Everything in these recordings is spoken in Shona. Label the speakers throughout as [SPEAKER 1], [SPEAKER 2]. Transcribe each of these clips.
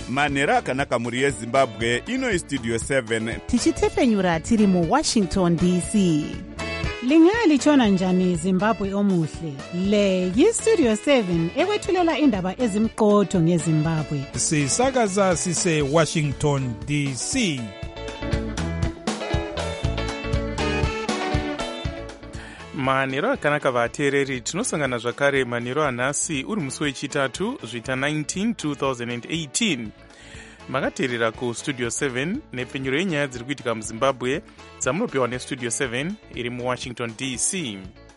[SPEAKER 1] manhero akanaka mhuri yezimbabwe. Ino istudio 7
[SPEAKER 2] tichitefenyura tiri muWashington DC.
[SPEAKER 3] Lingalitshona njani Zimbabwe omuhle? Le yistudio 7 ekwethulela indaba ezimqotho ngeZimbabwe.
[SPEAKER 4] Sisakaza sise Washington DC.
[SPEAKER 5] Manhero akanaka vateereri, tinosangana zvakare manhero anhasi uri musi wechitatu zvita 19 2018. Makateerera kustudio 7 nepfenyuro yenyaya dziri kuitika muZimbabwe dzamunopiwa nestudio 7 iri muWashington DC.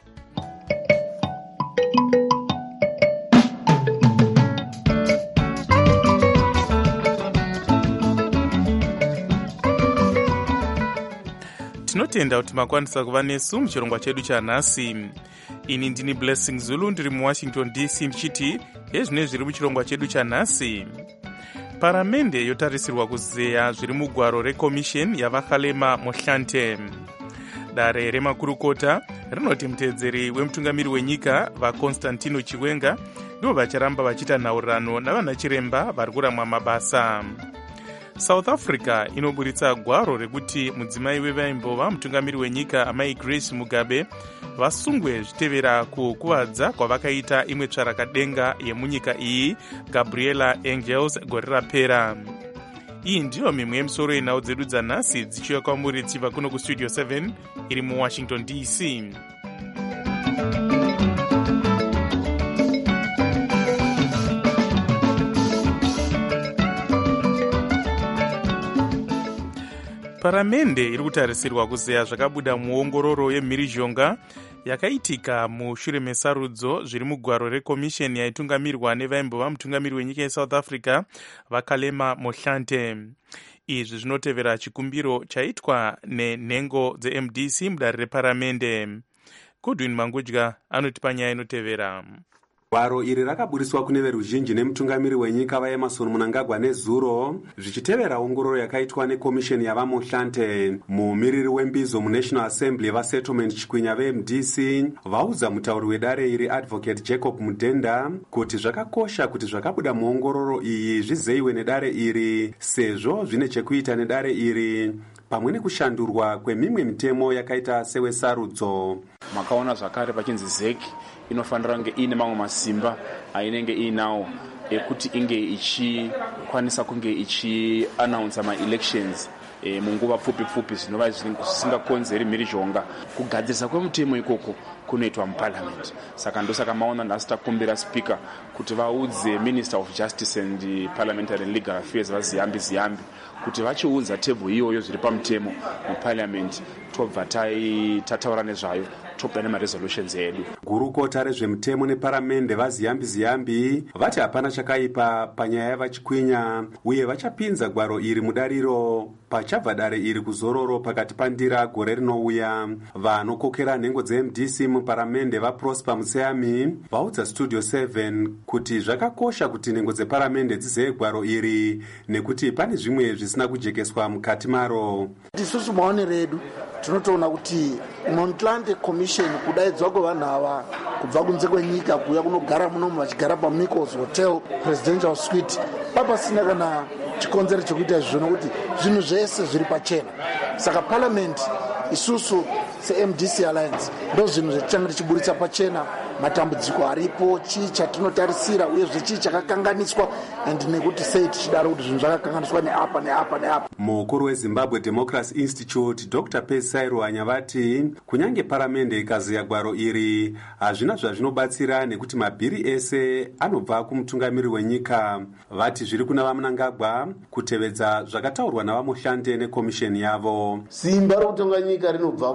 [SPEAKER 5] Tinotenda kuti makwanisa kuva nesu muchirongwa chedu chanhasi. Ini ndini Blessing Zulu, ndiri muWashington DC ndichiti hezvine zviri muchirongwa chedu chanhasi. Paramende yotarisirwa kuzeya zviri mugwaro rekomisheni yavaKhalema Mohlante. Dare remakurukota rinoti mutedzeri wemutungamiri wenyika vaConstantino Chiwenga ndivo vacharamba vachiita nhaurirano navana chiremba vari kuramwa mabasa. South Africa inoburitsa gwaro rekuti mudzimai wevaimbova mutungamiri wenyika amai Grace Mugabe vasungwe zvitevera kukuvadza kwavakaita imwe tsvarakadenga yemunyika iyi Gabriela Angels gore rapera. Iyi ndiyo mimwe yemisoro yenhau dzedu dzanhasi dzichiuya kwamuri dzichibva kuno kustudio 7 iri muWashington DC. Paramende iri kutarisirwa kuzeya zvakabuda muongororo yemhirizhonga yakaitika mushure mesarudzo zviri mugwaro rekomisheni yaitungamirwa nevaimbova mutungamiri wenyika yeSouth Africa vaKhalema Mohlante. Izvi zvinotevera chikumbiro chaitwa nenhengo dzeMDC mudare reparamende. Godwin Mangudya anoti panyaya inotevera.
[SPEAKER 6] Gwaro iri rakaburiswa kune veruzhinji nemutungamiri wenyika vaEmmerson Mnangagwa nezuro zvichitevera ongororo yakaitwa nekomisheni yavaMohlante. Mumiriri wembizo muNational Assembly vaSettlement Chikwinya veMDC vaudza mutauri wedare iri Advocate Jacob Mudenda kuti zvakakosha kuti zvakabuda muongororo iyi zvizeyiwe nedare iri sezvo zvine chekuita nedare iri pamwe nekushandurwa kwemimwe mitemo yakaita sewesarudzo.
[SPEAKER 7] Makaona zvakare pachinzi ZEC inofanira kunge ine mamwe masimba ainenge inawo ekuti inge ichikwanisa kunge ichi-announce ma-elections munguva pfupi zvinova zvisingakonzeri mhirizhonga. Kugadzirisa kwemutemo ikoko kunoitwa muparliament. Saka ndosaka maona nhasi takumbira speaker kuti vaudze Minister of Justice and Parliamentary and Legal Affairs vaZiyambi kuti vachiunza tebhuru iyoyo zviri pamutemo muparliament tobva tataura nezvayo topa nemaresolutions edu.
[SPEAKER 6] Gurukota rezvemutemo neparamende vaZiyambi vati hapana chakaipa panyaya yavaChikwinya uye vachapinza gwaro iri mudariro pachabva dare iri kuzororo pakati pandira gore rinouya. Vanokokera nhengo dzeMDC muparamende vaProsper Mutseyami vaudza studio 7 kuti zvakakosha kuti nhengo dzeparamende dzizeye gwaro iri nekuti pane zvimwe zvisina kujekeswa mukati maro.
[SPEAKER 8] Isusu maonero edu tinotoona kuti Mohlante Commission kudaidzwa kwevanhu ava kubva kunze kwenyika kuuya kunogara munomu vachigara paMikkels Hotel Presidential Suite papasina kana chikonzero chekuita izvo nokuti zvinhu zvese zviri pachena. Saka Parliament isusu seMDC Alliance ndo zvinhu zvetichanga tichiburitsa pachena matambudziko aripo, chii chatinotarisira uyezve chii chakakanganiswa and nekuti sei tichidaro kuti zvinhu zvakakanganiswa neapa.
[SPEAKER 6] Mukuru weZimbabwe Democracy Institute Dr. Pesairo Anyavati kunyange paramende ikazeya gwaro iri hazvina zvazvinobatsira nekuti mabhiri ese anobva kumutungamiri wenyika. Vati zviri kuna vaMnangagwa kutevedza zvakataurwa navaMohlante nekomisheni yavo.
[SPEAKER 9] Simba rokutonga nyika rinobva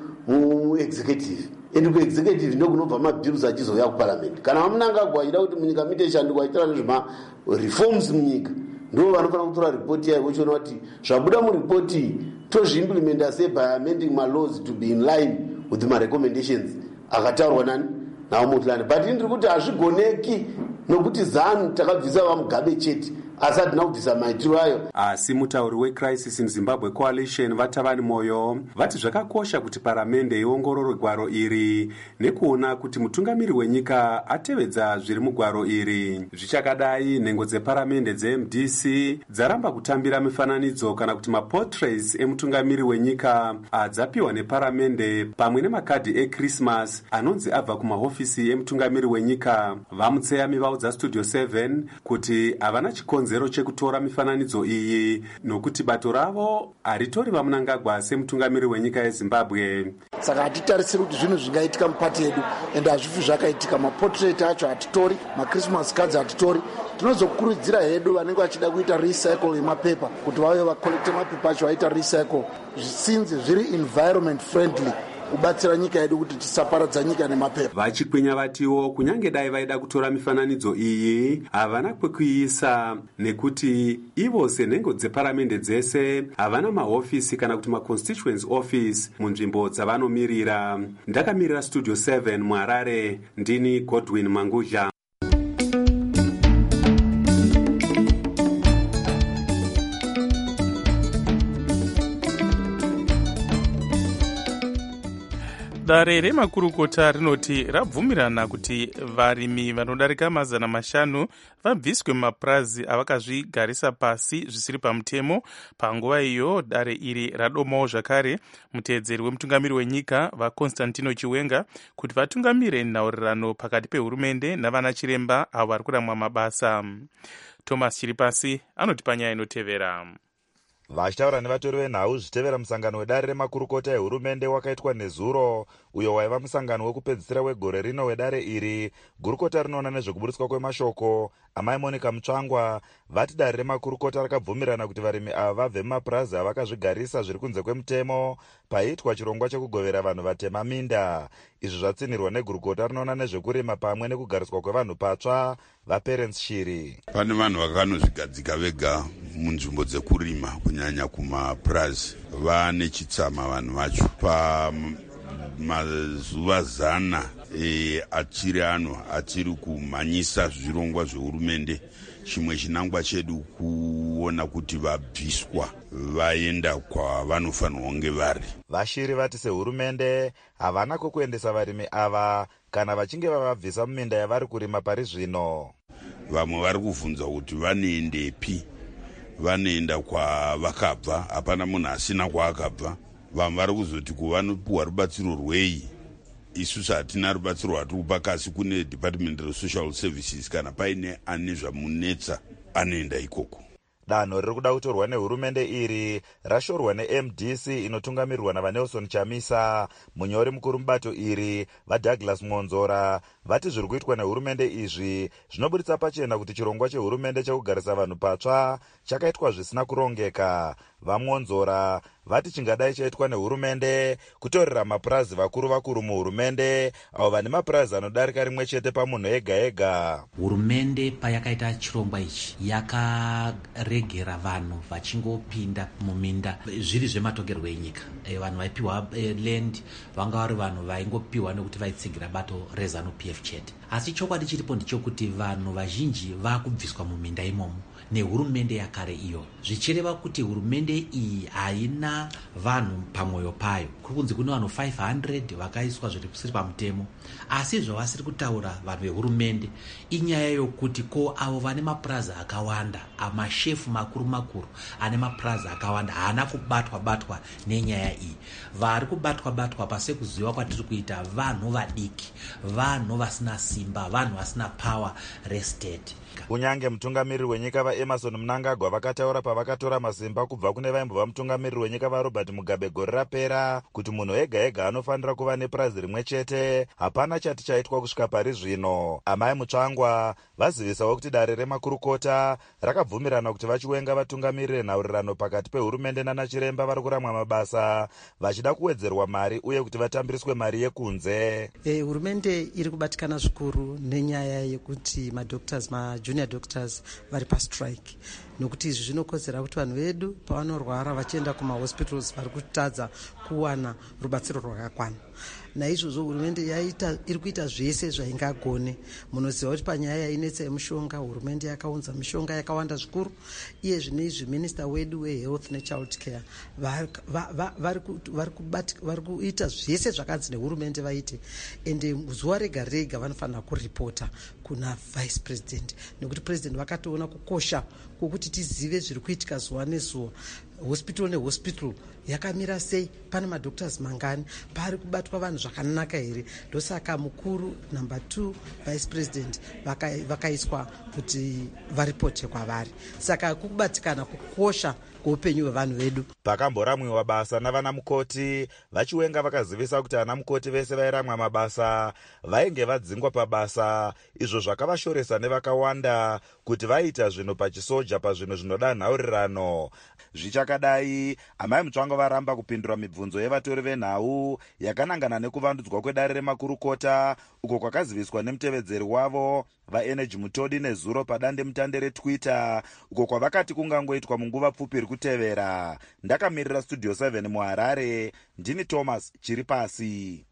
[SPEAKER 9] mu-executive ende kuexecutive ndo kunobva mabhills achizouya kuparliament. Kana vaMnangagwa achida kuti munyika muite shanduko achiita nezvema-reforms munyika ndo vanofanira kutora ripoti yayo vochiona kuti zvabuda muripoti tozviimplementa sei by amending my laws to be in line with my recommendations akataurwa nani navaMohlante. But ndiri kuti hazvigoneki nokuti ZANU takabvisa vaMugabe chete asi hatina kubvisa maitiro ayo.
[SPEAKER 6] Asi mutauri weCrisis in Zimbabwe Coalition Vatavani Moyo vati zvakakosha kuti paramende iongorore gwaro iri nekuona kuti mutungamiri wenyika atevedza zviri mugwaro iri. Zvichakadai, nhengo dzeparamende dzeMDC dzaramba kutambira mifananidzo kana kuti maportraits emutungamiri wenyika adzapiwa neparamende pamwe nemakadhi eChristmas anonzi abva kumahofisi emutungamiri wenyika. Vamutseyami vaudza Studio 7 kuti havana chikonzero chekutora mifananidzo iyi nokuti bato ravo haritori vaMnangagwa semutungamiri wenyika yeZimbabwe.
[SPEAKER 8] Saka hatitarisiri kuti zvinhu zvingaitika mupati yedu ende hazvifi zvakaitika. Maportrait acho hatitori, machristmas cards hatitori. Tinozokurudzira hedu vanenge vachida kuita recycle yemapepa kuti vauye vakolekte mapepa acho vaita recycle since zviri environment friendly kubatsira nyika yedu kuti tisaparadza nyika nemapepa.
[SPEAKER 6] Vachikwinya vatiwo kunyange dai vaida kutora mifananidzo iyi havana kwekuiisa nekuti ivo senhengo dzeparamende dzese havana mahofisi kana kuti maconstituency office munzvimbo dzavanomirira. Ndakamirira Studio 7 muHarare, ndini Godwin Mangudla.
[SPEAKER 5] Dare remakurukota rinoti rabvumirana kuti varimi vanodarika 500 vabviswe mumapurazi avakazvigarisa pasi zvisiri pamutemo. Panguva iyo dare iri radomawo zvakare muteedzeri wemutungamiri wenyika vaConstantino Chiwenga kuti vatungamire nhaurirano pakati pehurumende navana chiremba avo vari kuramwa mabasa. Thomas Chiripasi anotipa nyaya inotevera.
[SPEAKER 10] Vachitaura nevatori venhau zvitevera musangano wedare remakurukota ehurumende wakaitwa nezuro, uyo waiva musangano wekupedzisira wegore rino wedare iri. Gurukota rinoona nezvekuburitswa kwemashoko amai Monica Mutsvangwa vati dare remakurukota rakabvumirana kuti varimi ava vabve mumapurazi avakazvigarisa zviri kunze kwemutemo paiitwa chirongwa chekugovera vanhu vatema minda. Izvi zvatsinirwa negurukota rinoona nezvekurima pamwe nekugariswa kwevanhu patsva vaParents Shiri.
[SPEAKER 11] Pane vanhu vakanozvigadzika vega munzvimbo dzekurima kunyanya kumapurazi vane chitsama vanhu vacho. Pamazuva 100 atiri kumhanyisa zvirongwa zvehurumende, chimwe chinangwa chedu kuona kuti vabviswa vaenda kwavanofanirwa kunge vari.
[SPEAKER 10] Vashiri vati sehurumende havana kwekuendesa varimi ava kana vachinge vavabvisa muminda yavari kurima pari zvino.
[SPEAKER 11] Vamwe vari kuvhunza kuti vanoendepi, vanoenda kwavakabva, hapana munhu asina kwaakabva. Vamwe vari kuzoti kuvanopiwa rubatsiro rwei. Isusu hatina rubatsiro rwatiri kupa, kasi kune Department of Social Services kana paine ane zvamunetsa anoenda ikoko.
[SPEAKER 10] Danho riri kuda kutorwa nehurumende iri rashorwa neMDC inotungamirirwa navaNelson Chamisa. Munyori mukuru mubato iri vaDouglas Monzora vati zviri kuitwa nehurumende izvi zvinoburitsa pachena kuti chirongwa chehurumende chekugarisa vanhu patsva chakaitwa zvisina kurongeka. VaMonzora vati chingadai chaitwa nehurumende kutorera mapurazi vakuru muhurumende avo vane mapurazi anodarika rimwe chete pamunhu ega ega.
[SPEAKER 12] Hurumende payakaita chirongwa ichi yakaregera vanhu vachingopinda muminda zviri zvematongerwo enyika. Vanhu vaipiwa land vanga vari vanhu vaingopiwa nekuti vaitsigira bato reZANU-PF chete. Asi chokwadi chiripo ndichokuti vanhu vazhinji vakubviswa muminda imomo nehurumende yakare iyo, zvichireva kuti hurumende iyi haina vanhu pamwoyo payo. Kuri kunzi kune vanhu 500 vakaiswa zviri kusiri pamutemo. Asi zvavasiri kutaura vanhu vehurumende inyaya yokuti ko avo vane mapurazi akawanda, amashefu makuru ane mapurazi akawanda haana kubatwa nenyaya iyi. Vari kubatwa pasi kuziva kwatiri kuita vanhu vadiki, vanhu vasina simba, vanhu vasina power rested.
[SPEAKER 10] Kunyange mutungamiriri wenyika vaEmerson Mnangagwa vakataura pavakatora masimba kubva kune vaimbova mutungamiriri wenyika vaRobert Mugabe gore rapera kuti munhu ega anofanira kuva nepurazi rimwe chete, hapana chati chaitwa kusvika pari zvino. Amai Mutsvangwa vazivisawo kuti dare remakurukota rakabvumirana kuti vachiwenga vatungamirire nhaurirano pakati pehurumende nana chiremba vari kuramwa mabasa vachida kuwedzerwa mari uye kuti vatambiriswe mari yekunze.
[SPEAKER 13] Hurumende iri kubatikana zvikuru nenyaya yekuti junior doctors vari pastrike, nokuti izvi zvinokodzera kuti vanhu vedu pavanorwara vachienda kumahospitals vari kutadza kuwana rubatsiro rwakakwana. naizvozvo hurumende iri kuita zvese zvaingagone. Munoziva kuti panyaya inetsa yemushonga hurumende yakaunza mishonga yakawanda zvikuru. Iye zvinezvi minista wedu wehealth nechild care vari kuita zvese zvakanzi nehurumende vaite, ende zuva rega rega vanofanira kuripota kuna vice president, nekuti president vakatoona kukosha kwokuti tizive zviri kuitika zuva nezuva. Hospital nehospital yakamira sei, pane madoctors mangani, pari kubatwa vanhu zvakanaka here. Ndosaka mukuru number 2 vice president vakaiswa kuti varipote kwavari. Saka kubatikana kukosha kweupenyu hwevanhu vedu.
[SPEAKER 10] Pakamboramwiwa basa navana mukoti, vachiwenga vakazivisa kuti ana mukoti vese vairamwa mabasa vainge vadzingwa pabasa, izvo zvakavashoresa nevakawanda kuti vaita zvinhu pachisoja pazvinhu zvinoda nhaurirano. Zvichakadai, amai Mutsvango varamba kupindura mibvunzo yevatori venhau yakanangana nekuvandudzwa kwedare remakurukota, uko kwakaziviswa nemutevedzeri wavo vaenergy Mutodi nezuro padande mutande reTwitter, uko kwavakati kungangoitwa munguva pfupi iri kutevera. Ndakamirira Studio 7 muHarare, ndini Thomas Chiripasi.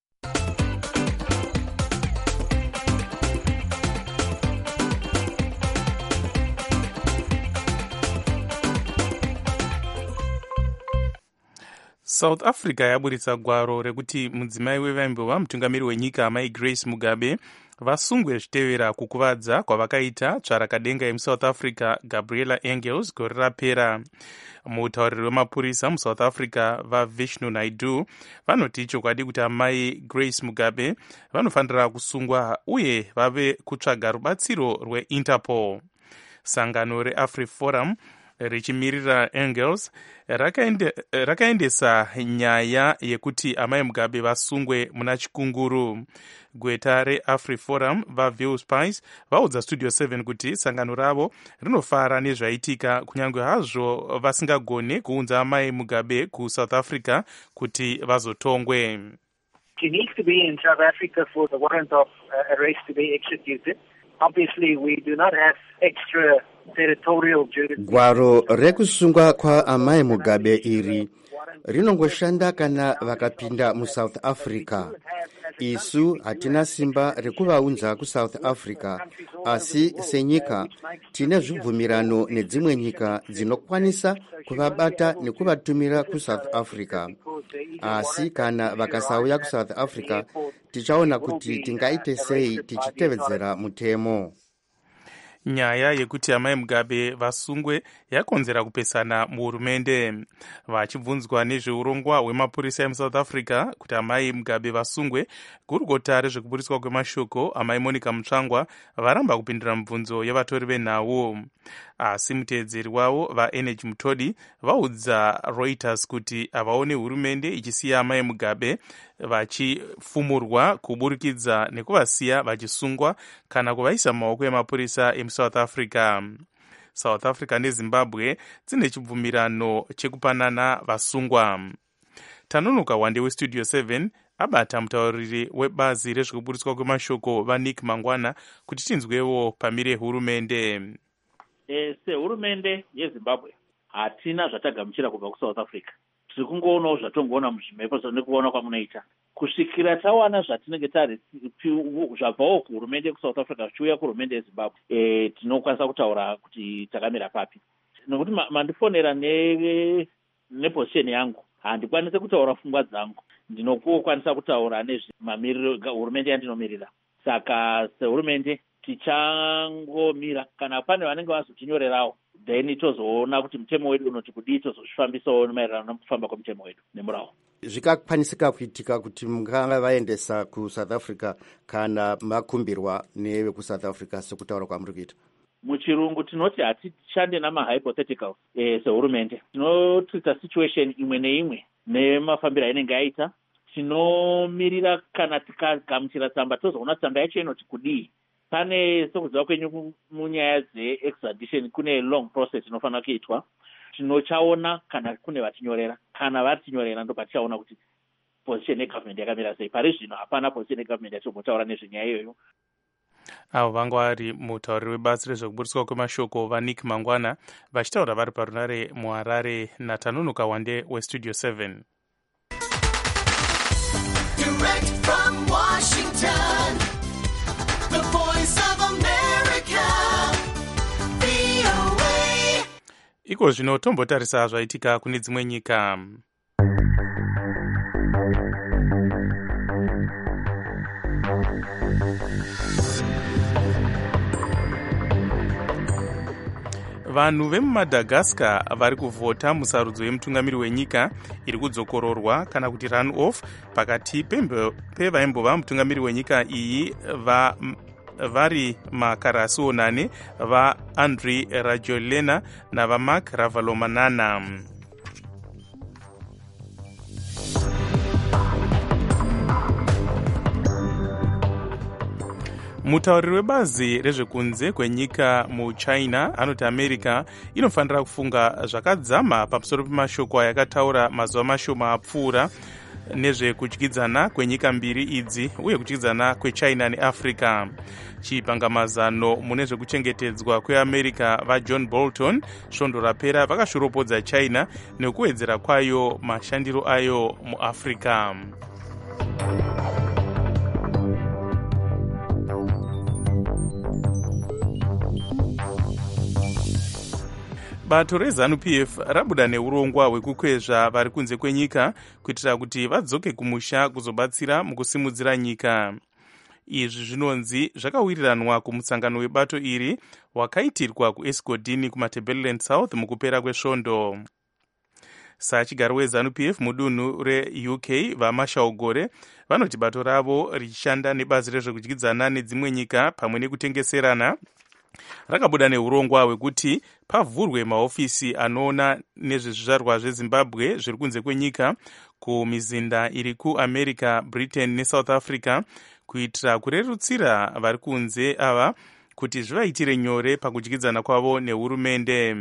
[SPEAKER 5] South Africa yaburitsa gwaro rekuti mudzimai wevaimbova mutungamiri wenyika mai Grace Mugabe vasungwe zvitevera kukuvadza kwavakaita tsvarakadenga yemuSouth Africa Gabriela Engels gore rapera. Mutauriri wemapurisa muSouth Africa vaVishnu Naidu vanoti chokwadi kuti amai Grace Mugabe vanofanira kusungwa uye vave kutsvaga rubatsiro rweInterpol. Sangano reAfriforum richimirira Engels rakaendesa nyaya yekuti amai Mugabe vasungwe muna chikunguru. Gweta reAfriforum vaVilspice vaudza Studio 7 kuti sangano ravo rinofara nezvaitika kunyange hazvo vasingagone kuunza amai Mugabe kuSouth Africa kuti vazotongwe.
[SPEAKER 14] She needs to be in South Africa for the warrant of arrest to be executed. Obviously, we do not have extra territorial jurisdiction.
[SPEAKER 15] Gwaro rekusungwa kwa amai Mugabe iri rinongoshanda kana vakapinda muSouth Africa. Isu hatina simba rekuvaunza kuSouth Africa, asi senyika tine zvibvumirano nedzimwe nyika dzinokwanisa kuvabata nekuvatumira kuSouth Africa. Asi kana vakasauya kuSouth Africa, tichaona kuti tingaite sei tichitevedzera mutemo.
[SPEAKER 5] Nyaya yekuti amai Mugabe vasungwe yakonzera kupesana muhurumende. Vachibvunzwa nezveurongwa hwemapurisa emuSouth Africa kuti amai Mugabe vasungwe, gurukota rezvekuburiswa kwemashoko amai Monica Mutsvangwa varamba kupindura mibvunzo yevatori venhau. Asi mutevedzeri wavo vaenergy Mutodi vaudza Reuters kuti havaone hurumende ichisiya amai Mugabe vachifumurwa kuburikidza nekuvasiya vachisungwa kana kuvaisa mumaoko emapurisa emuSouth Africa. South Africa neZimbabwe dzine chibvumirano chekupanana vasungwa. Tanonoka wande weStudio 7 abata mutauriri webazi rezvekuburiswa kwemashoko vaNick Mangwana kuti tinzwewo pamire hurumende.
[SPEAKER 16] Sehurumende yeZimbabwe hatina zvatagamuchira kubva kuSouth Africa. Tiri kungoonawo zvatongoona muzvimepo nekuona kwamunoita. Kusvikira tawana zvatinenge zvabvawo kuhurumende yekuSouth Africa zvichiuya kuhurumende yeZimbabwe, tinokwanisa kutaura kuti takamira papi. Nokuti mandifonera nepozisheni yangu, handikwanise kutaura pfungwa dzangu. Ndinokwanisa kutaura nezvemamiriro hurumende yandinomiririra. Saka sehurumende tichangomira, kana pane vanenge vazotinyorerawo, then tozoona kuti mutemo wedu unoti kudii, tozozvifambisawo maererano nekufamba kwemutemo wedu nemurawo.
[SPEAKER 15] Zvikakwanisika kuitika kuti mungava vaendesa kuSouth Africa kana makumbirwa nevekuSouth Africa sekutaura kwamuri kuita?
[SPEAKER 16] Muchirungu tinoti hatishande namahypotheticals. Sehurumende tinotreata situation imwe neimwe nemafambiro ainenge aita. Tinomirira kana tikagamuchira tsamba tozoona tsamba yacho inoti kudii. Pane sekuziva kwenyu munyaya dzeextradition kune long process inofanira kuitwa. Tinochaona kana kune vatinyorera. Kana vatinyorera ndo patichaona kuti position yegovernment yakamira sei. Pari zvino hapana position yegovernment yatombotaura nezvenyaya iyoyo.
[SPEAKER 5] Avo vanga vari mutauriri webazi rezvekuburiswa kwemashoko vaNick Mangwana vachitaura vari parunare muHarare naTanonoka wande weStudio 7.
[SPEAKER 17] Direct from Washington, the voice of America, VOA.
[SPEAKER 5] Iko zvino tombotarisa zvaitika kune dzimwe nyika. Vanhu vemuMadagascar vari kuvhota musarudzo yemutungamiri wenyika iri kudzokororwa kana kuti run off pakati pevaimbova mutungamiri wenyika iyi vari makarasi onane vaAndry Rajoelina navaMarc Ravalomanana. Mutauriri webazi rezvekunze kwenyika muChina anoti America inofanira kufunga zvakadzama pamusoro pemashoko ayakataura mazuva mashoma apfuura nezvekudyidzana kwenyika mbiri idzi uye kudyidzana kweChina neAfrica. Chipangamazano mune zvekuchengetedzwa kweAmerica vaJohn Bolton svondo rapera vakashoropodza China nekuwedzera kwayo mashandiro ayo muAfrica. Bato reZANU-PF rabuda neurongwa hwekukwezva vari kunze kwenyika kuitira kuti vadzoke kumusha kuzobatsira mukusimudzira nyika. Izvi zvinonzi zvakawiriranwa kumusangano webato iri wakaitirwa kuEscodini kumaTebeleland South mukupera kwesvondo. Sachigaro weZANU-PF mudunhu reUK vaMashaugore vanoti bato ravo richishanda nebazi rezvekudyidzana nedzimwe nyika pamwe nekutengeserana rakabuda neurongwa hwekuti pavhurwe mahofisi anoona nezvezvizvarwa zveZimbabwe zviri kunze kwenyika kumizinda iri kuAmerica, Britain neSouth Africa kuitira kurerutsira vari kunze ava kuti zvivaitire nyore pakudyidzana kwavo nehurumende.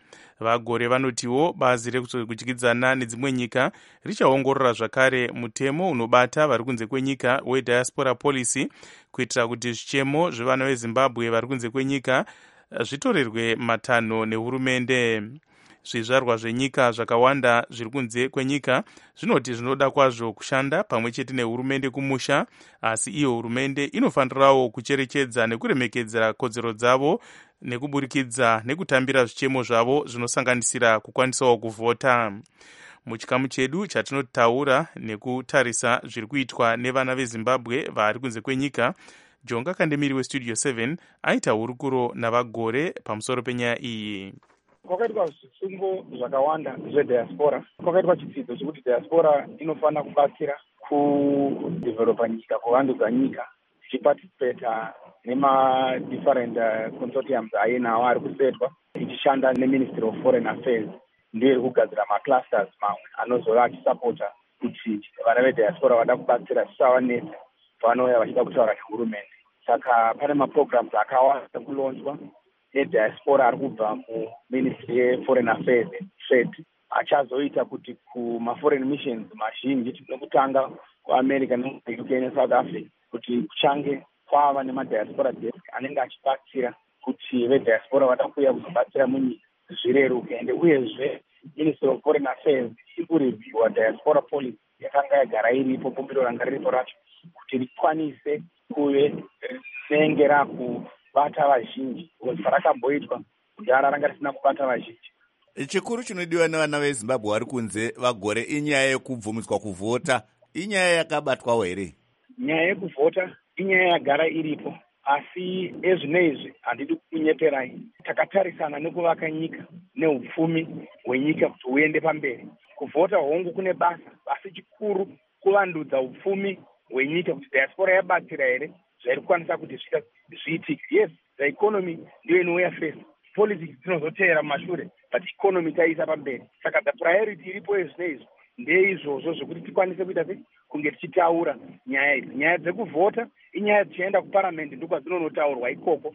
[SPEAKER 5] Vagore vanotiwo bazi rekudyidzana nedzimwe nyika richaongorora zvakare mutemo unobata vari kunze kwenyika weDiaspora Policy kuitira kuti zvichemo zvevana veZimbabwe vari kunze kwenyika zvitorerwe matanho nehurumende. Zvizvarwa zvenyika zvakawanda zviri kunze kwenyika zvinoti zvinoda kwazvo kushanda pamwe chete nehurumende kumusha, asi iyo hurumende inofanirawo kucherechedza nekuremekedzera kodzero dzavo nekuburikidza nekutambira zvichemo zvavo zvinosanganisira kukwanisawo kuvhota. Muchikamu chedu chatinotaura nekutarisa zviri kuitwa nevana veZimbabwe vari kunze kwenyika, Jonga Kandemiri weStudio 7 aita hurukuro navagore pamusoro penyaya iyi.
[SPEAKER 18] Kwakaitwa zvisungo zvakawanda zvedhiaspora. Kwakaitwa chitsidzo chekuti dhiaspora inofanira kubatsira kudhevheropa nyika, kuvandudza nyika, ichipatisipeta nema-different consortiums ainawo ari kusetwa, ichishanda neMinistry of Foreign Affairs. Ndiyo iri kugadzira maclusters mamwe anozova achisapota kuti vana vedhiaspora vada kubatsira zvisavanetsa pavanouya vachida kutaura nehurumende. Saka pane maprograms akawanda kulonzwa ediaspora ari kubva muMinistry yeForeign Affairs Trade achazoita kuti kumaforeign missions mazhinji nekutanga kuAmerica neUK neSouth Africa kuti kuchange kwava nemadiaspora desk anenge achibatsira kuti vediaspora vada kuuya kuzobatsira munyika zvireruke. Ende uyezve Ministry of Foreign Affairs iri kurevhiwa diaspora policy yakanga yagara iripo, bumbiro ranga riripo racho, kuti rikwanise kuve rinenge rakubata vazhinji. Zvarakamboitwa kudhara ranga risina kubata vazhinji.
[SPEAKER 1] Chikuru chinodiwa nevana veZimbabwe vari kunze vagore inyaya yekubvumiswa kuvhota. Inyaya yakabatwawo here?
[SPEAKER 18] Nyaya yekuvhota inyaya yagara iripo, asi ezvinezvi handidi kunyeperai. Takatarisana nekuvaka nyika neupfumi hwenyika kuti huende pamberi. Kuvhota hongu kune basa, asi chikuru kuvandudza upfumi hwenyika kuti diaspora yabatsira here zvairi kukwanisa kuti zviitike. Yes, the economy ndiyo inouya first, politics dzinozoteera mumashure, but economy taisa pamberi. Saka the priority iripo ezvinezvi ndeizvozvo zvokuti tikwanise kuita kunge tichitaura nyaya idzi. Nyaya dzekuvhota inyaya dzichienda kuparamendi ndiko dzinonotaurwa ikoko.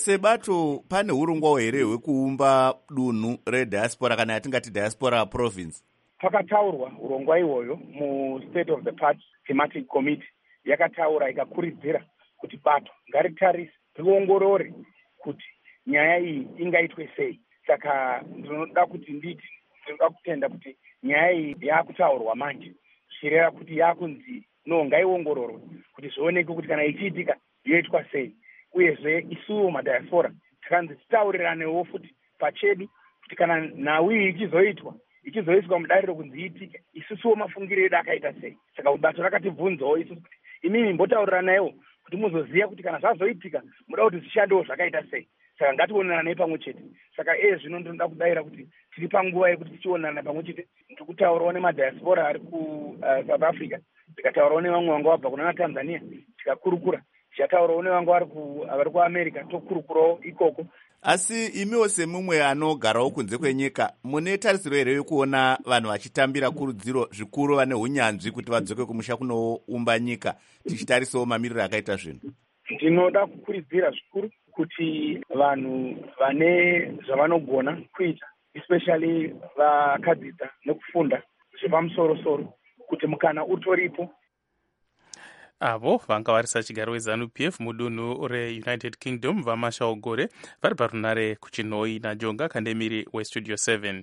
[SPEAKER 1] Sebato pane urongwawo here hwekuumba dunhu rediaspora kana yatingati diaspora province?
[SPEAKER 18] Pakataurwa urongwa ihwoyo muState of the Party Thematic Committee, yakataura ikakuridzira kuti bato ngaritarise riongorore kuti nyaya iyi ingaitwe sei. Saka ndinoda kutenda kuti nyaya iyi yakutaurwa manje, zvireva kuti yakunzi no ngaiongororwe kuti zvioneke kuti kana ichiitika yoitwa sei, uyezve isuwo madiaspora tikanzi titauriranewo futi pachedu kuti kana nhau iyi ichizoiswa mudariro kunzi iitike, isusuwo mafungiro edu akaita sei. Saka bato rakatibvunzawo isusu kuti imimi mbotauriranaiwo kuti muzoziya kuti kana zvazoitika muda kuti zvishandewo zvakaita sei. Saka ngationeranei pamwe chete. Saka zvino ndinoda kudayira kuti tiri panguva yekuti tichionana pamwe chete, tikutaurawo nemadiaspora ari kuSouth Africa, tikataurawo nevamwe vanga vabva kuna Tanzania, tikakurukura, tichataurawo nevanga vari kuAmerica, tokurukurawo ikoko.
[SPEAKER 1] Asi imiwo semumwe anogarawo kunze kwenyika, mune tarisiro here yekuona vanhu vachitambira kurudziro zvikuru vane hunyanzvi kuti vadzoke kumusha kunoumba nyika, tichitarisawo mamiriro akaita zvinhu?
[SPEAKER 18] Ndinoda kukurudzira zvikuru kuti vanhu vane zvavanogona kuita, especially vakadzidza nekufunda zvepamusoro-soro, kuti mukana utoripo.
[SPEAKER 5] Avo vanga vari sachigaro weZANU-PF mudunhu reUnited Kingdom vaMashawo Gore vari parunare kuChinhoi naJonga Kandemiri weStudio 7.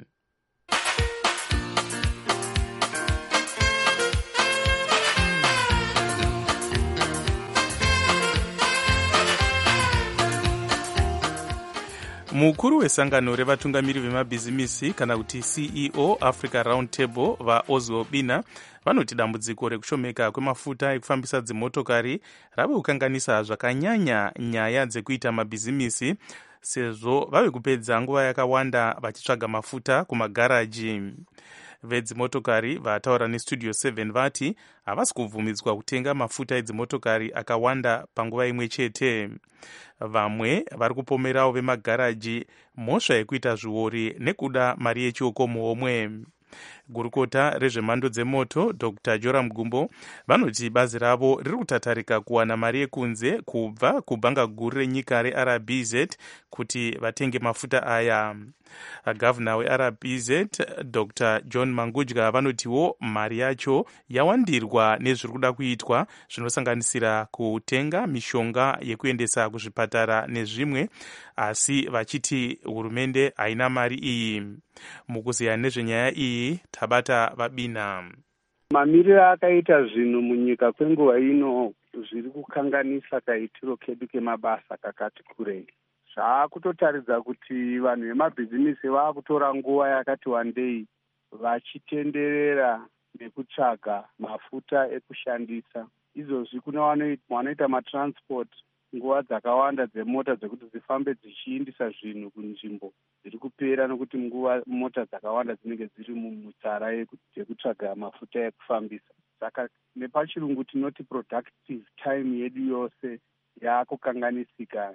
[SPEAKER 5] Mukuru wesangano revatungamiri vemabhizimisi kana kuti CEO Africa Round Table vaOzwo Bina vanoti dambudziko rekushomeka kwemafuta ekufambisa dzimotokari rave kukanganisa zvakanyanya nyaya dzekuita mabhizimisi, sezvo vave kupedza nguva yakawanda vachitsvaga mafuta kumagaraji. Vedzimotokari vataura neStudio 7 vati havasi kubvumidzwa kutenga mafuta edzimotokari akawanda panguva imwe chete. Vamwe vari kupomerawo vemagaraji mhosva yekuita zviori nekuda mari yechioko muhomwe. Gurukota rezvemhando dzemoto Dr. Joram Gumbo vanoti bazi ravo riri kutatarika kuwana mari yekunze kubva kubhanga guru renyika reRBZ kuti vatenge mafuta aya. Gavana weRBZ Dr. John Mangudya vanotiwo mari yacho yawandirwa nezviri kuda kuitwa zvinosanganisira kutenga mishonga yekuendesa kuzvipatara nezvimwe, asi vachiti hurumende haina mari iyi. Mukuziya nezvenyaya iyi tabata Vabina.
[SPEAKER 19] Mamiriro akaita zvinhu munyika kwenguva ino zviri kukanganisa kaitiro kedu kemabasa kakati kurei. Zvaakutotaridza kuti vanhu vemabhizimisi vaakutora nguva yakati wandei vachitenderera nekutsvaga mafuta ekushandisa. Izvozvi kuna vanoita matransport nguva dzakawanda dzemota dzekuti dzifambe dzichiindisa zvinhu kunzvimbo dziri kupera, nokuti nguva mota dzakawanda dzinenge dziri mutsara yekutsvaga mafuta ekufambisa. Saka nepachirungu tinoti productive time yedu yose yaakukanganisika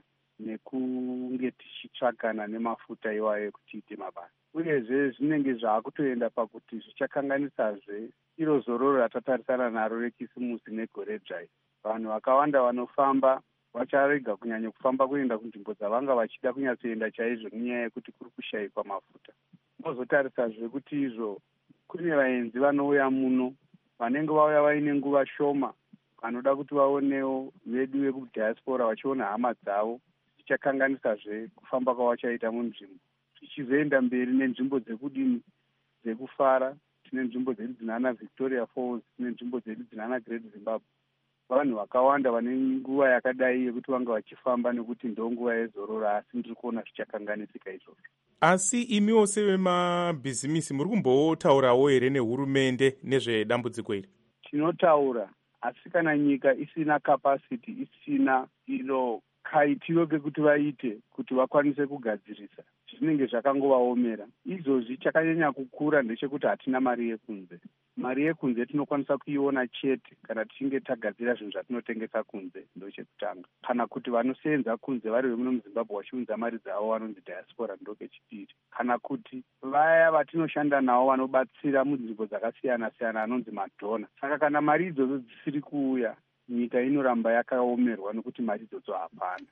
[SPEAKER 19] nekunge tichitsvagana nemafuta iwayo ekuti tiite mabasa. Uyezve zvinenge zvaakutoenda pakuti zvichakanganisazve iro zororo ratatarisana naro rekisimusi negore dzvai. Vanhu vakawanda vanofamba vacharega kunyanya kufamba kuenda kunzvimbo dzavanga vachida kunyatsoenda chaizvo nenyaya yekuti kuri kushayikwa mafuta. Mozotarisazve kuti izvo kune vaenzi vanouya muno vanenge vauya vaine nguva shoma, vanoda kuti vaonewo vedu vekudiaspora vachiona hama dzavo, zvichakanganisazve kufamba kwavachaita munzvimbo. Zvichizoenda mberi nenzvimbo dzekudini dzekufara, tine nzvimbo dzedu dzinana Victoria Falls, tine nzvimbo dzedu dzinana Great Zimbabwe. Vanhu vakawanda vane nguva yakadai yekuti vanga vachifamba nekuti ndonguva yezororo, asi ndiri kuona zvichakanganisika izvozvo.
[SPEAKER 5] Asi imiwo sevemabhizimisi muri kumbotaurawo here nehurumende nezvedambudziko iri?
[SPEAKER 19] Tinotaura, asi kana nyika isina capacity, isina ilo kaitiro kekuti vaite kuti vakwanise kugadzirisa, zvinenge zvakangovaomera. Izvozvi chakanyanya kukura ndechekuti hatina mari yekunze. Mari yekunze tinokwanisa kuiona chete kana tichinge tagadzira zvinhu zvatinotengesa kunze, ndochekutanga. Kana kuti vanosenza kunze vari vemuno muZimbabwe vachiunza mari dzavo vanonzi diaspora, ndokechipiri. Kana kuti vaya vatinoshanda navo vanobatsira munzvimbo dzakasiyana-siyana vanonzi madhona. Saka kana mari idzodzo dzisiri kuuya, nyika inoramba yakaomerwa nokuti mari idzodzo hapana.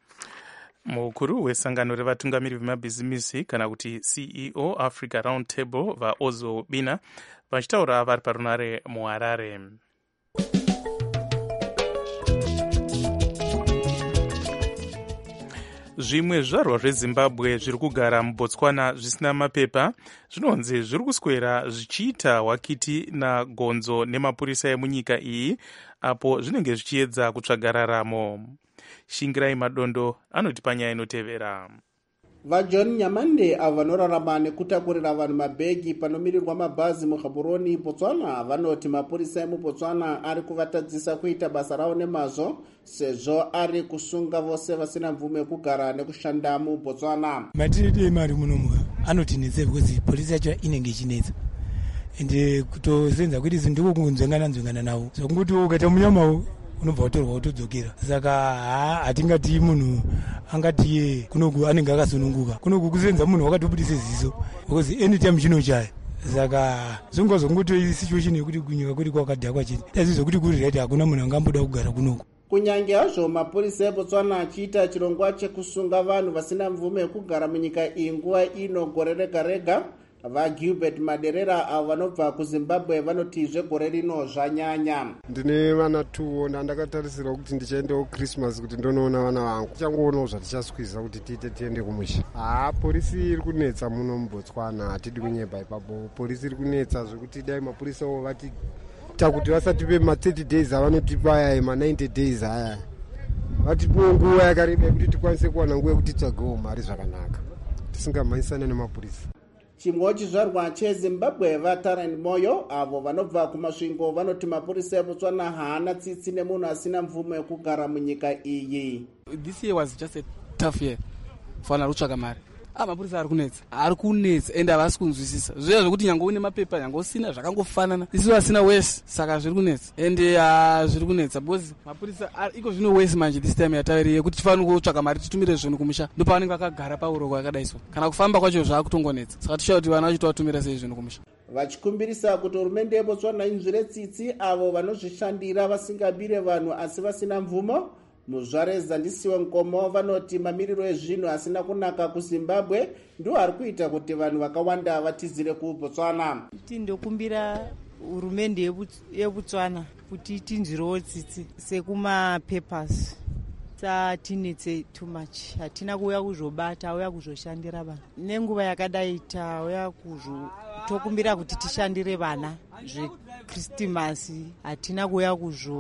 [SPEAKER 5] Mukuru wesangano revatungamiri vemabhizimisi kana kuti CEO Africa Round Table vaOzwo Bina vachitaura vari parunare muHarare. zvimwe zvizvarwa zvezimbabwe zviri kugara mubotswana zvisina mapepa zvinonzi zviri kuswera zvichiita hwakiti nagonzo nemapurisa emunyika iyi apo zvinenge zvichiedza kutsvaga raramo. Shingirai Madondo anoti panyaya inotevera.
[SPEAKER 20] VaJohn Nyamande avo vanorarama nekutakurira vanhu mabhegi panomirirwa mabhazi muGaborone, Botswana, vanoti mapurisa emuBotswana ari kuvatadzisa kuita basa ravo nemazvo sezvo ari kusunga vose vasina mvume yekugara nekushanda muBotswana.
[SPEAKER 21] Matiridi mari munomuka anotinetsa because polisi yacho inenge ichinetsa ende kutosenza kuti zvinhu ndikokunzvengana navo zvokungoti ukaita munyama unobva watorwa wotodzokera. Saka hatingati munhu angatiye kunoku anenge akasununguka, kunoku kusenza munhu wakatobudise ziso because anytime chinochaya. Saka zvonga zvongoti situation yekuti kunyika kuti kwakadhakwa chete dazvizokuti kuri right hakuna munhu angamboda kugara kunoku.
[SPEAKER 20] Kunyange hazvo mapurisa eBotswana achiita chirongwa chekusunga vanhu vasina mvume yekugara munyika iyi nguva ino gore rega rega, vaGilbert Maderera avo vanobva kuZimbabwe vanoti zvegore rino zvanyanya.
[SPEAKER 22] Ndine vana 2 ndandakatarisirwa kuti ndichaendawo Christmas kuti ndonoona vana vangu. Tichangoonawo zvatichaswiza kuti tiende kumusha. Polisi iri kunetsa muno muBotswana, hatidi kunyeba ipapo. Polisi iri kunetsa zvekuti dai mapurisa avo vatiita kuti vasatipe ma30 days avanotipa aya ma90 days aya. Vatipewo nguva yakareba kuti tikwanise kuwana nguva yekuti titsvagewo mari zvakanaka, tisingamhanyisane nemapurisa.
[SPEAKER 20] Chimwe chizvarwa cheZimbabwe vaTarani Moyo avo vanobva kumasvingo vanoti mapurisa eBotswana haana tsitsi nemunhu asina mvume yekugara munyika iyi.
[SPEAKER 23] This year was just a tough year for kutsvaga mari. Mapurisa ari kunetsa ende havasi kunzwisisa zviya zvokuti nyange une mapepa nyange usina zvakangofanana, isi vasina wese, saka zviri kunetsa ende zviri kunetsa because mapurisa iko zvino wese manje this time yatairi yekuti tifanira kutsvaga mari titumire zvinhu kumusha ndopavanenge vakagara pauroko yakadaiso, kana kufamba kwacho zvaakutongonetsa, saka tichava kuti vana vacho tovatumira sei zvinhu kumusha.
[SPEAKER 20] Vachikumbirisa kuti hurumende yeBotswana inzwire tsitsi avo vanozvishandira vasingabire vanhu asi vasina mvumo. Muzvare Zandisiwe Nkomo vanoti mamiriro ezvinhu asina kunaka kuZimbabwe ndo ari kuita kuti vanhu vakawanda vatizire kuBotswana.
[SPEAKER 24] Tindokumbira hurumende yeBotswana kuti tinzwirewo tsitsi sekumapapers. Tinetse too much, hatina kuuya kuzobata, auya kuzoshandira vanhu nenguva yakadai, tauya tokumbira kuti tishandire vana zveKristimasi, hatina kuuya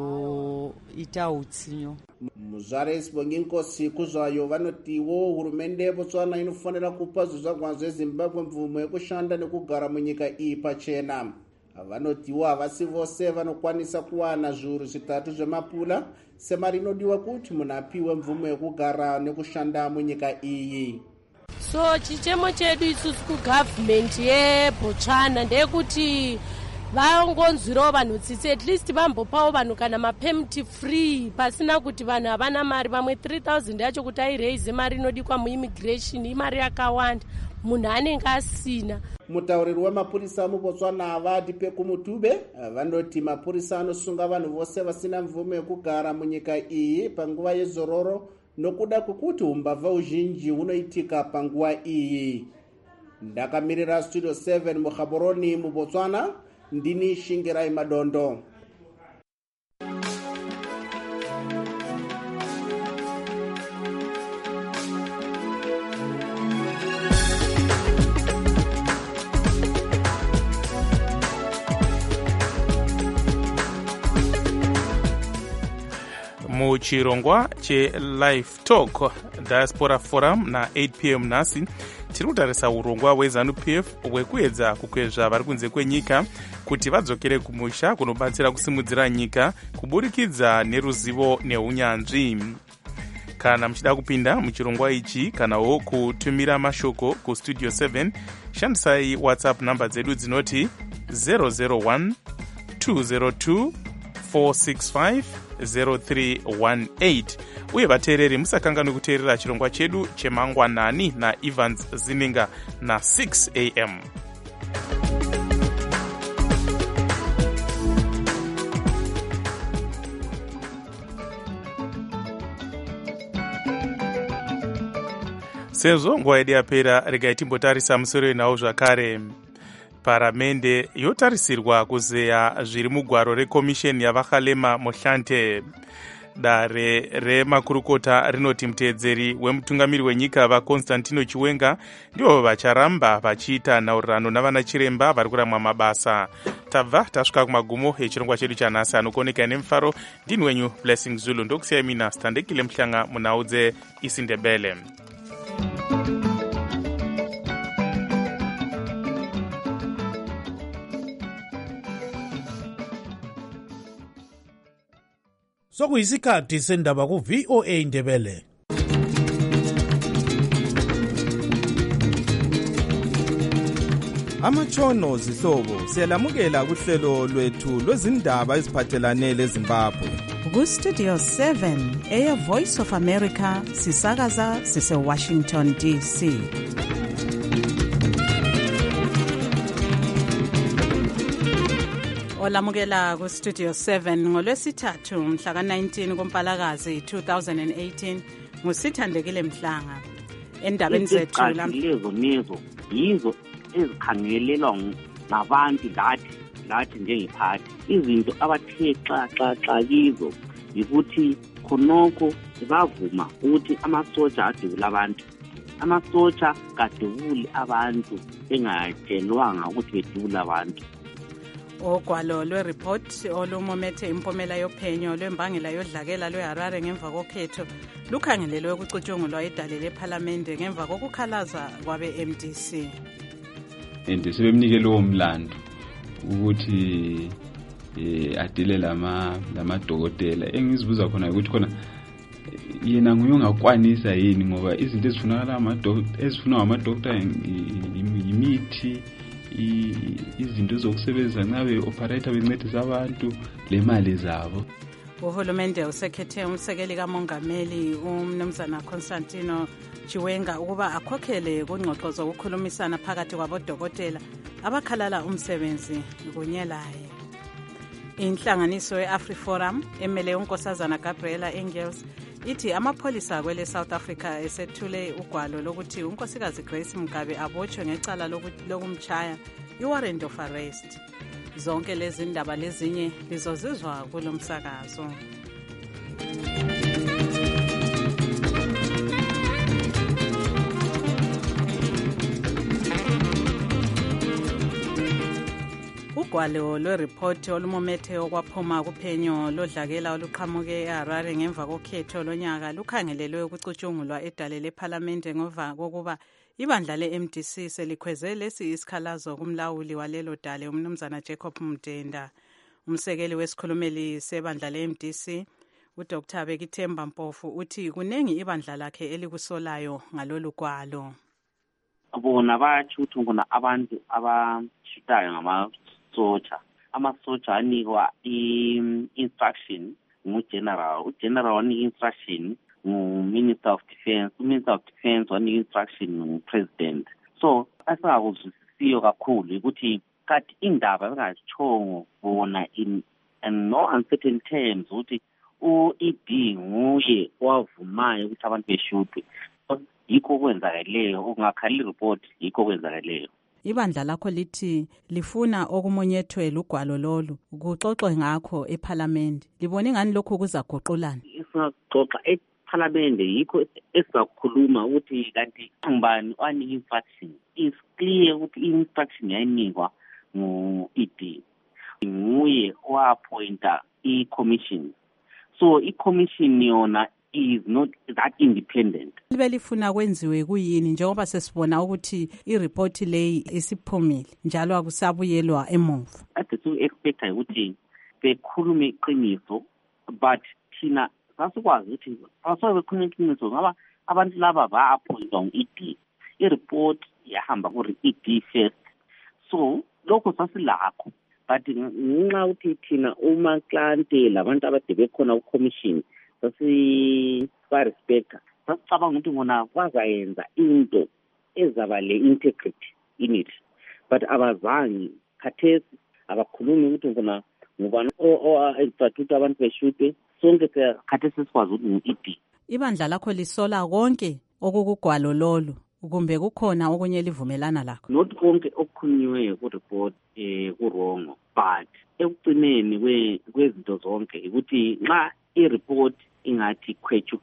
[SPEAKER 24] kuzoita utsinyo.
[SPEAKER 20] Muzvare Sibongi Nkosi kuzvayo vanotiwo hurumende yeBotswana inofanira kupa zvizvarwa zveZimbabwe mvumo yekushanda nekugara munyika iyi pachena. Vanotiwo havasi vose vanokwanisa kuwana zviuru 3 zvemapula semari inodiwa kuti munhu apiwe mvumo yekugara nekushanda munyika iyi.
[SPEAKER 25] So chichemo chedu isusu kugavhimenti yeBotswana ndeyekuti vaongonzwirawo vanhu tsitsi, at least vambopawo vanhu kana mapemiti free pasina kuti vanhu havana mari. Vamwe 3000 yacho kuti airaise mari inodikwa muimmigration imari yakawanda, munhu anenge asina.
[SPEAKER 20] Mutauriri wemapurisa muBotswana vati Pekumutube vanoti mapurisa anosunga vanhu vose vasina mvume yekugara munyika iyi panguva yezororo nokuda kwekuti umbavha uzhinji hunoitika panguva iyi. Ndakamirira Studio 7 muGaborone muBotswana, ndini Shingirai Madondo.
[SPEAKER 5] Muchirongwa cheLive Talk Diaspora Forum na 8 p.m. nhasi tiri kutarisa urongwa hweZANU-PF hwekuedza kukwezva vari kunze kwenyika kuti vadzokere kumusha kunobatsira kusimudzira nyika kuburikidza neruzivo neunyanzvi. Kana muchida kupinda muchirongwa ichi kanawo kutumira mashoko kustudio 7 shandisai WhatsApp namba dzedu dzinoti 001 202 465 0318 uye vateereri musakanganwe kuteerera chirongwa chedu chemangwanani naEvans Zininga na 6 am. Sezvo nguva yedu yapera, regai timbotarisa musoro nawo zvakare. Paramende yotarisirwa kuzeya zviri mugwaro rekomisheni yavakalema Mohlante. dare remakurukota rinoti muteedzeri wemutungamiri wenyika vaconstantino chiwenga ndivo vacharamba vachiita nhaurirano navana chiremba vari kuramwa mabasa. tabva tasvika kumagumo echirongwa chedu chanhasi anokuoneka nemufaro. ndini wenyu Blessing Zulu, ndokusiyai mina Standekile Mhlanga munhau dzeIsindebele.
[SPEAKER 2] sokuyisikhathi sendaba ku-VOA Ndebele.
[SPEAKER 3] Amatshono zihlobo siyalamukela kuhlelo lwethu lwezindaba eziphathelane leZimbabwe.
[SPEAKER 4] Ku-Studio 7 Air Voice of America sisakaza sise-Washington DC. Olamukela ku-Studio 7 ngolwesithathu mhla ka-19 kuMpalakazi 2018 nguSithandekile Mhlanga. Endabeni zethu
[SPEAKER 7] lezo yizo ezikhangelelwa ngabantu lathi njengephathi. Izinto abathe xa kizo yikuthi khonokho bavuma ukuthi amasotsha adubula abantu. Amasotsha kadubuli abantu bengatshelwanga ukuthi bedubula abantu.
[SPEAKER 4] Ogwalo lwereport olumomethe impumela yophenyo lwembangela yodlakela lweHarare ngemva kokhetho lukhangelelwe ukucutshungulwa idale lephalamende ngemva kokukhalaza kwabe-MDC.
[SPEAKER 9] Sebemnike lowo mlando ukuthi adile lamadokotela. Engizibuza khona ukuthi khona yena nguye ongakwanisa yini, ngoba izinto ezifunwa ngamadokotela yimithi, izinto zokusebenza nxa be-operator bencedisa abantu lemali zabo.
[SPEAKER 4] Uhulumende usekhethe umsekeli kamongameli umnumzana Constantino Chiwenga ukuba akhokhele kungxoxo zokukhulumisana phakathi kwabodokotela abakhalala umsebenzi kunye laye. Inhlanganiso ye-AfriForum emele unkosazana Gabriela Engels ithi amapholisa kwele South Africa esethule ugwalo lokuthi unkosikazi Grace Mugabe abotshwe ngecala lokumtshaya i-warrant of arrest. Zonke lezi ndaba lezinye lizozizwa kulo msakazo. Ugwalo lwereport olumomethe okwaphuma kuphenyo lodlakela oluqhamuke eHarare ngemva kokhetho lonyaka lukhangelelwe ukucutshungulwa edale lephalamende ngemva kokuba ibandla le-MDC selikhweze lesi isikhalazo kumlawuli walelo dale umnumzana Jacob Mdenda. Umsekeli wesikhulumeli sebandla le-MDC uDr. Bekithemba Mpofu uthi kunengi ibandla lakhe elikusolayo ngalolu gwalo.
[SPEAKER 7] Bona bayatsho ukuthi ngona abantu abashitayo ngamasotsha. Amasotsha anikwa i-instruction ngugeneral. Ugeneral wanika instruction ngu-Minister of Defense. uMinister of Defense wanika instruction ngu-President. So asingakuzwisisiyo kakhulu ukuthi kathi indaba bengachongo bona in no uncertain terms ukuthi u-ED nguye wavumayo ukuthi abantu beshutwe. Yikho kwenzakeleyo, ungakhaleli report yikho kwenzakeleyo.
[SPEAKER 4] Ibandla lakho lithi lifuna okumonyethwe lugwalo lolu kuxoxwe ngakho eParliament. Libone ngani lokho kuzaguqulana?
[SPEAKER 7] Sizaxoxa eParliament yikho esizakhuluma ukuthi kanti ngubani wanika instruction. Is clear ukuthi instruction yayinikwa ngu-ED. Nguye oappointa i-commission. So i-commission yona is not that independent.
[SPEAKER 4] Libe lifuna kwenziwe kuyini njengoba sesibona ukuthi i-report leyi isiphumile njalo akusabuyelwa emuva.
[SPEAKER 7] Ade su-expecta ukuthi bekhulume iqiniso, but thina sasikwazi ukuthi asobe bekhulume iqiniso ngoba abantu laba ba-appointwa ngu-ED. I-report yahamba ku-ED first. So lokho sasilakho, but ngenxa ukuthi thina umaklante labantu abade bekhona ku-commission sasi-respecta. Sasicabanga ukuthi ngona bazayenza into ezaba le-integrity in it. But abazange khathesi abakhulumi ukuthi ngona ngubani o-execute abantu beshutwe. Sonke khathesi sikwazi ukuthi ngu-ED.
[SPEAKER 4] Ibandla lakho lisola konke okukugwalo lolu kumbe kukhona okunye livumelana lakho?
[SPEAKER 7] Not konke okukhunyiweyo ku-report kurongo, but ekugcineni kwezinto zonke ukuthi nxa i-report ingathi khwetshu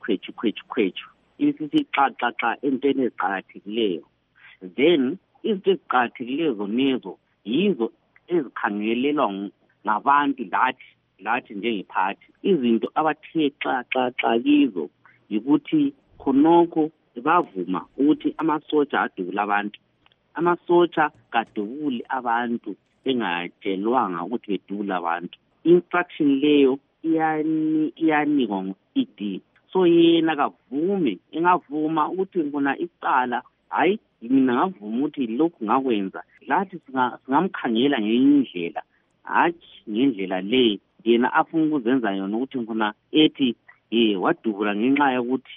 [SPEAKER 7] isithi xa entweni eziqakathekileyo. Then izinto eziqakathekileyo zonezo yizo ezikhangelelwa ngabantu lathi njengephathi. Izinto abathe xa kizo yikuthi khonokho bavuma ukuthi amasotsha adubula abantu. Amasotsha kadubuli abantu bengatshelwanga ukuthi bedubula abantu. Instruction leyo iyanikwa ngu-ED. So yena kavume, engavuma ukuthi ngibona icala, hayi mina ngavuma ukuthi lokhu ngakwenza, lathi singamkhangela ngenye indlela, hatshi ngendlela le yena afuna ukuzenza yona ukuthi ngibona ethi wadubula ngenxa yokuthi.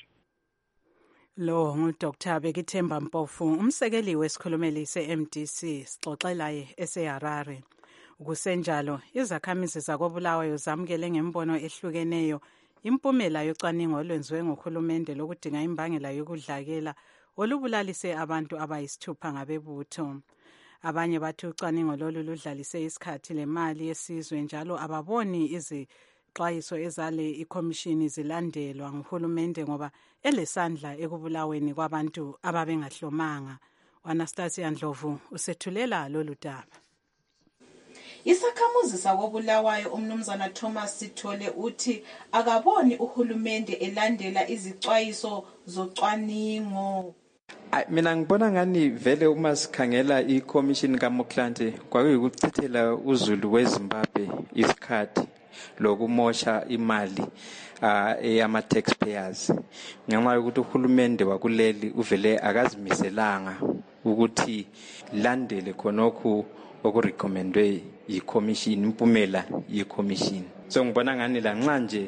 [SPEAKER 4] Lo nguDr. Bekithemba Mpofu, umsekeli wesikhulumeli se-MDC, sixoxelaye eseHarare. Kusenjalo, izakhamizi zakoBulawayo zamukele ngembono ehlukeneyo impumela yocwaningo olwenziwe ngohulumende lokudinga imbangela yokudlakela olubulalise abantu abayisithupha ngabebutho. Abanye bathi ucwaningo lolu ludlalise isikhathi lemali yesizwe njalo ababoni izixwayiso ezale ikhomishini zilandelwa nguhulumende ngoba elesandla ekubulaweni kwabantu ababengahlomanga. Anastasia Ndlovu usethulela lolu daba.
[SPEAKER 6] Isakhamuzi sakobulawayo umnumzana Thomas Sithole uthi akaboni uhulumende elandela izixwayiso zocwaningo.
[SPEAKER 8] Mina ngibona ngani vele uma sikhangela iCommission kaMoklante kwakuyikuchithela uzulu weZimbabwe isikhathi lokumosha imali eyama taxpayers ngenxa yokuthi uhulumende wakuleli uvele akazimiselanga ukuthi landele khonokho okurecommendwe yiCommission, impumela yiCommission. So ngibona ngani la nxa nje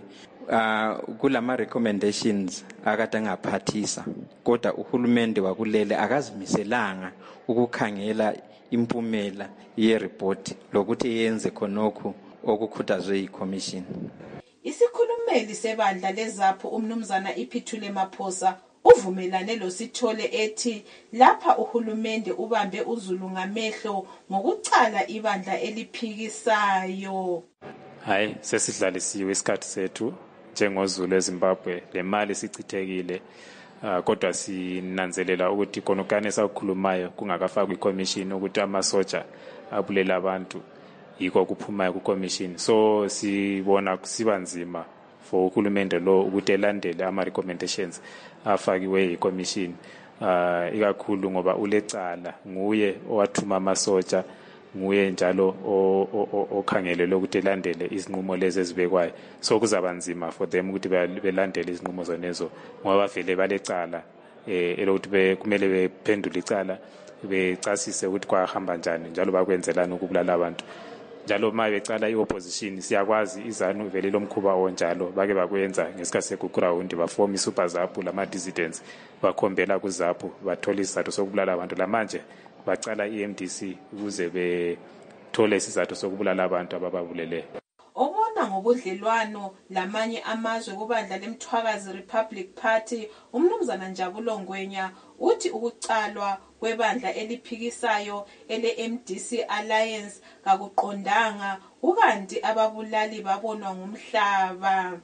[SPEAKER 8] kulama recommendations akade ngaphathisa kodwa uhulumende wakulele akazimiselanga ukukhangela impumela yereport lokuthi yenze khonokho okukhuthazwe yiCommission.
[SPEAKER 6] Isikhulumeli sebandla lezapho umnumzana Iphithule Maphosa uvumelane lo Sithole ethi lapha uhulumende ubambe uzulu ngamehlo ngokucala ibandla eliphikisayo.
[SPEAKER 11] Hayi sesidlalisiwe isikhathi sethu njengozulu eZimbabwe, le mali sichithekile kodwa sinanzelela ukuthi konokane sakhulumayo kungakafakwa iCommission ukuthi amasoja abulela abantu yiko kuphumayo kuCommission. So sibona sibanzima for uhulumende lo ukuthi elandele ama recommendations afakiwe yiCommission, ikakhulu ngoba ulecala nguye owathuma amasoja, nguye njalo okhangelele ukuthi elandele izinqumo lezi ezibekwayo. So kuzabanzima for them ukuthi belandele izinqumo zonezo ngoba vele balecala elokuthi kumele bephendule icala, becasise ukuthi kwahamba njani njalo bakwenzelana ukubulala abantu. Njalo uma becala i-opposition siyakwazi izanu vele lomkhuba onjalo bake bakwenza ngesikhathi sekuground, baform i-super ZAPU lama-dissidents bakhombela kuZAPU bathola isizathu sokubulala abantu. Lamanje bacala i-MDC ukuze bethole isizathu sokubulala abantu abababulele.
[SPEAKER 6] Obona ngobudlelwano lamanye amazwe kubandla leMthwakazi Republic Party umnumzana Njabulo Ngwenya uthi ukucalwa kwebandla eliphikisayo ele-MDC Alliance kakuqondanga ukanti ababulali babonwa ngumhlaba.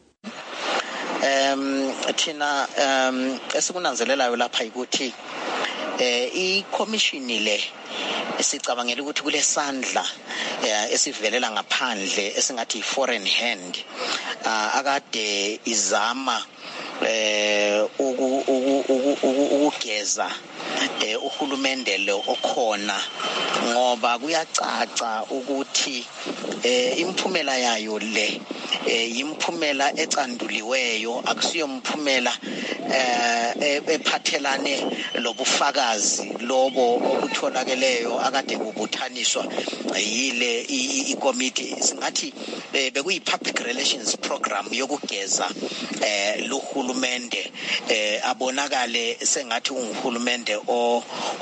[SPEAKER 12] Thina esikunanzelelayo lapha ukuthi iCommission le sicabangela ukuthi kulesandla esivelela ngaphandle esingathi foreign hand akade izama ukugeza uhulumende lo okhona ngoba kuyacaca ukuthi imphumela yayo le imphumela ecanduliweyo akusiyo mphumela ephathelane lobufakazi lobo okutholakeleyo akade kubuthaniswa yile ikomiti singathi bekuyi public relations program yokugeza lohulumende abonakale sengathi ungihulumende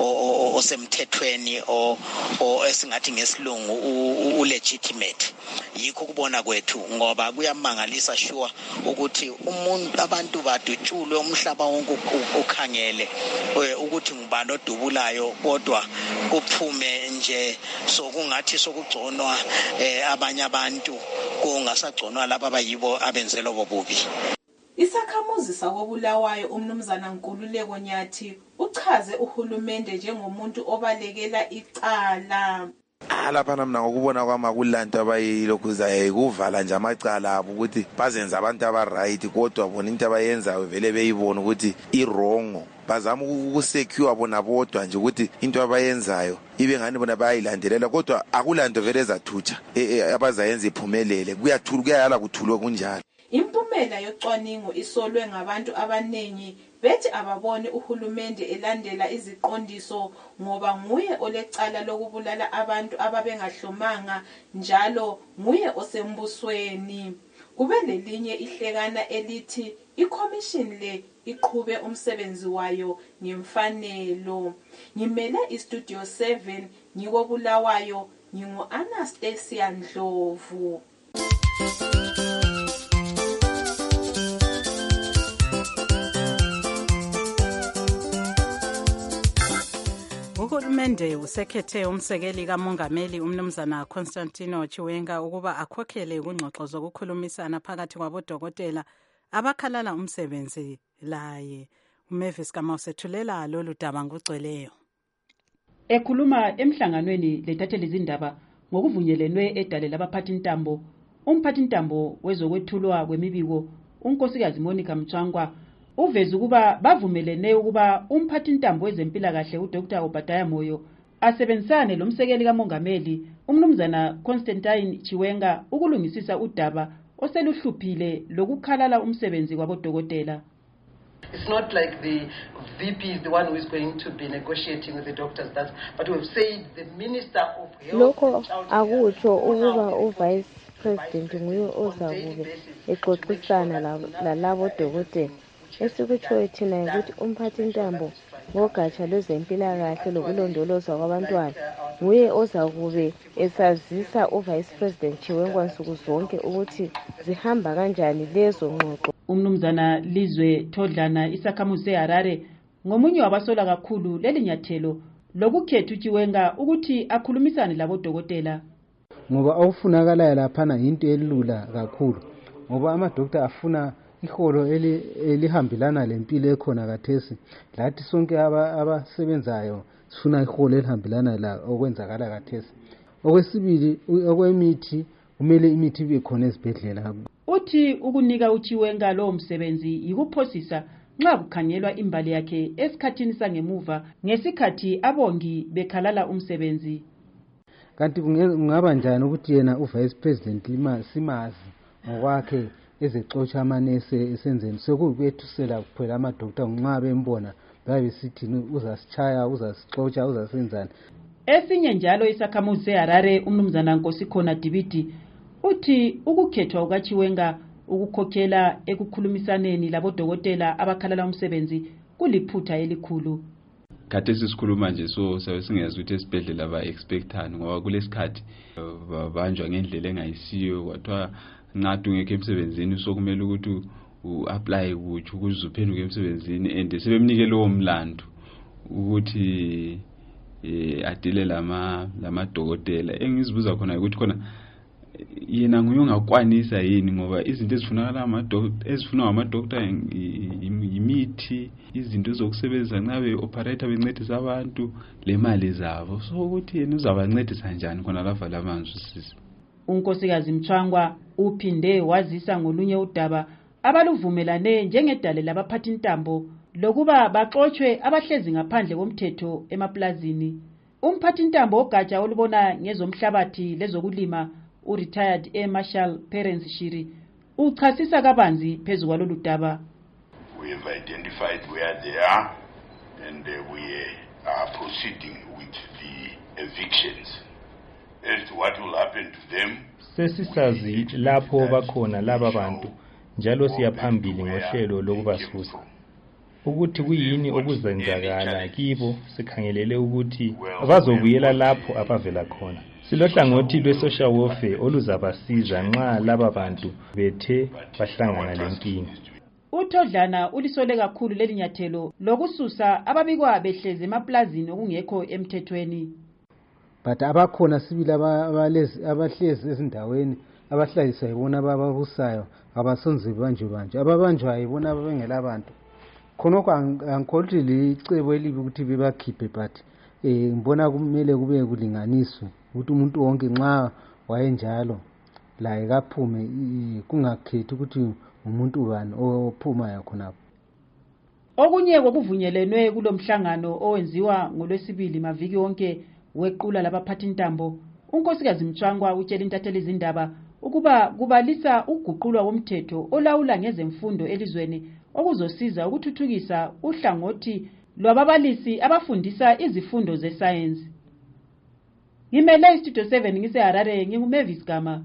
[SPEAKER 12] osemthethweni o esingathi ngesilungu ulegitimate. yikho kubona kwethu ngoba kuyamangalisa sure ukuthi abantu badutshulwe umhlaba wonke ukhangele ukuthi ngubani odubulayo kodwa kuphume nje sokungathi sokugconwa abanye abantu kungasagconwa laba abayibo abenze lobo bubi.
[SPEAKER 6] Isakhamuzi sakobulawayo umnumzana Nkululeko Nyathi uchaze uhulumende njengomuntu obalekela icala.
[SPEAKER 10] Lapha mina ngokubona kwami akulanto abayilokhuza kuvala nje amacala abo ukuthi bazenza abantu abaright kodwa bona into abayenzayo vele beyibona ukuthi iwrong. Bazama ukusecure bona bodwa nje ukuthi into abayenzayo ibe ngani bona bayayilandelela kodwa akulanto vele ezathutsha abazayenza iphumelele kuyayala kuthulwe kunjalo.
[SPEAKER 6] Impumela yocwaningo isolwe ngabantu abanengi bethi ababone uhulumende elandela iziqondiso ngoba nguye olecala lokubulala abantu ababengahlomanga njalo nguye osembusweni. Kube lelinye ihlekana elithi iCommission le iqhube umsebenzi wayo ngemfanelo. Ngimele iStudio 7 ngikobulawayo ngingu Anastasia Ndlovu.
[SPEAKER 4] Uhulumende usekhethe umsekeli kamongameli umnumzana Constantino Chiwenga ukuba akhokhele kungxoxo zokukhulumisana phakathi kwabodokotela abakhalala umsebenzi laye. uMavis Kamausethulela lolu daba ngugcweleyo.
[SPEAKER 13] Ekhuluma emhlanganweni lethatheli izindaba ngokuvunyelenwe edale labaphathintambo, umphathintambo wezokwethulwa kwemibiko unkosikazi Monica Mchangwa uveza ukuba bavumelene ukuba umphathintambo wezempilakahle uDr. Obadiah Moyo asebenzisane lomsekeli kamongameli umnumzana Constantine Chiwenga ukulungisisa udaba oseluhluphile lokukhalala umsebenzi kwabodokotela.
[SPEAKER 14] It's not like the VP is the one who is going to be negotiating with the doctors, but we've said the Minister of Health.
[SPEAKER 15] Lokho akutsho ukuba uVice President nguye ozakube exoxisana lalabo dokotela. Esikutshoyo thina ukuthi umphathintambo ngogatsha lwezempilakahle lokulondolozwa kwabantwana nguye ozakube esazisa uVice President Chiwenga nsuku zonke ukuthi zihamba kanjani lezo ngxoxo.
[SPEAKER 13] Umnumzana Lizwe Thodlana isakhamuzi seHarare ngomunye wabasola kakhulu lelinyathelo lokukhetha uChiwenga ukuthi akhulumisane labodokotela.
[SPEAKER 16] Ngoba awufunakalayo laphana into elula kakhulu ngoba amadoktor afuna iholo elihambelana lempilo ekhona kathesi. Lathi sonke abasebenzayo sifuna iholo elihambelana la okwenzakala kathesi. Okwesibili okwemithi kumele imithi ibe khona ezibhedlela.
[SPEAKER 13] Uthi ukunika uChiwenga lo msebenzi yikuphosisa nxa kukhangelwa imbali yakhe esikhathini sangemuva ngesikhathi abongi bekhalala umsebenzi.
[SPEAKER 16] Kanti kungaba njani ukuthi yena uVice President simazi ngokwakhe ezexotsha amanese esenzeni sokubethusela kuphela amadoktor nxa bembona babe sithi uzasichaya uzasixotsha uzasenzana.
[SPEAKER 13] Esinye njalo isakhamuzi seHarare umnumzana Nkosikhona Dibidi uthi ukukhethwa ukaChiwenga ukukhokhela ekukhulumisaneni labodokotela abakhalala umsebenzi kuliphutha elikhulu.
[SPEAKER 9] Kade sisikhuluma nje sabe singeza ukuthi esibhedlela ba-expectani ngoba kulesikhathi babanjwa ngendlela engayisiyo kwathiwa nxa ungekho emsebenzini sokumele ukuthi u-apply kutsho ukuze uphenduke emsebenzini and sebemnike lowo mlando ukuthi adile lamadokotela. Engizibuza khona ukuthi khona yena nguye ongakwanisa yini ngoba izinto ezifunwa amadoktor imithi izinto zokusebenzisa nxa be-operator bencedisa abantu lemali zabo so ukuthi yena uzabancedisa njani khona lava lamanzwisisa.
[SPEAKER 13] Unkosikazi Mchangwa uphinde wazisa ngolunye udaba abaluvumelane njengedale labaphathintambo lokuba baxoxwe abahlezi ngaphandle komthetho emaplazini. Umphathintambo ogatsha olubona ngezomhlabathi lezokulima u-retired Air Marshal Perence Shiri uchasisa kabanzi phezu kwalolu daba.
[SPEAKER 26] We have identified where they are and we are proceeding with the evictions. As to what will happen to them,
[SPEAKER 27] sesisazi lapho bakhona laba bantu njalo siyaphambili ngohlelo lokubasusa. Ukuthi kuyini okuzenzakala kibo sikhangelele ukuthi bazobuyela lapho abavela khona. Silohlangothi lwe-social warfare oluzabasiza nxa laba bantu bethe bahlangana lenkinga.
[SPEAKER 13] UThodlana ulisole kakhulu leli nyathelo lokususa ababikwa behlezi emaplazini okungekho emthethweni.
[SPEAKER 16] But abakhona sibili abahlezi ezindaweni abahlalisa yibona ababusayo abasonze banjwe ababanjwa yibona ababengela abantu. Khonokho angikholwa licebo elibi ukuthi bebakhiphe but ngibona kumele kube kulinganiswe ukuthi umuntu wonke nxa wayenjalo laye kaphume kungakhethi ukuthi umuntu bani ophumayo khonapho.
[SPEAKER 13] Okunye kokuvunyelwenwe kulomhlangano owenziwa ngolwesibili maviki wonke wequla labaphathi intambo, unkosikazi Mtshangwa utshela intatheli izindaba ukuba kubalisa uguqulwa komthetho olawula ngezemfundo elizweni okuzosiza ukuthuthukisa uhlangothi lwababalisi abafundisa izifundo zesayensi. Ngimele istudio 7 ngiseHarare, nginguMavis Gama.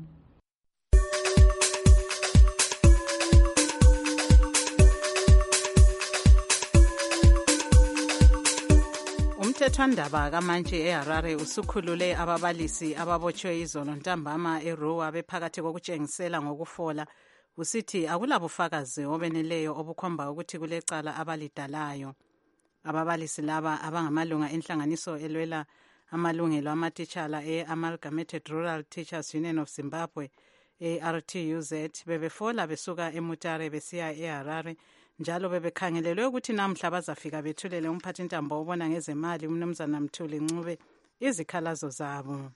[SPEAKER 4] Umthethwandaba kamanje eHarare usukhulule ababalisi ababotshwe izolo ntambama eRuwa bephakathi kokutshengisela ngokufola, usithi akulabufakazi obeneleyo obukhomba ukuthi kulecala abalidalayo. Ababalisi laba abangamalunga enhlanganiso elwela amalungelo amatitshala e-Amalgamated Rural Teachers Union of Zimbabwe, ARTUZ, bebefola besuka eMutare besiya eHarare, njalo bebekhangelelwe ukuthi namhla bazafika bethulele umphathintambo obona ngezemali uMnumzana Mthuli Ncube izikhalazo zabo.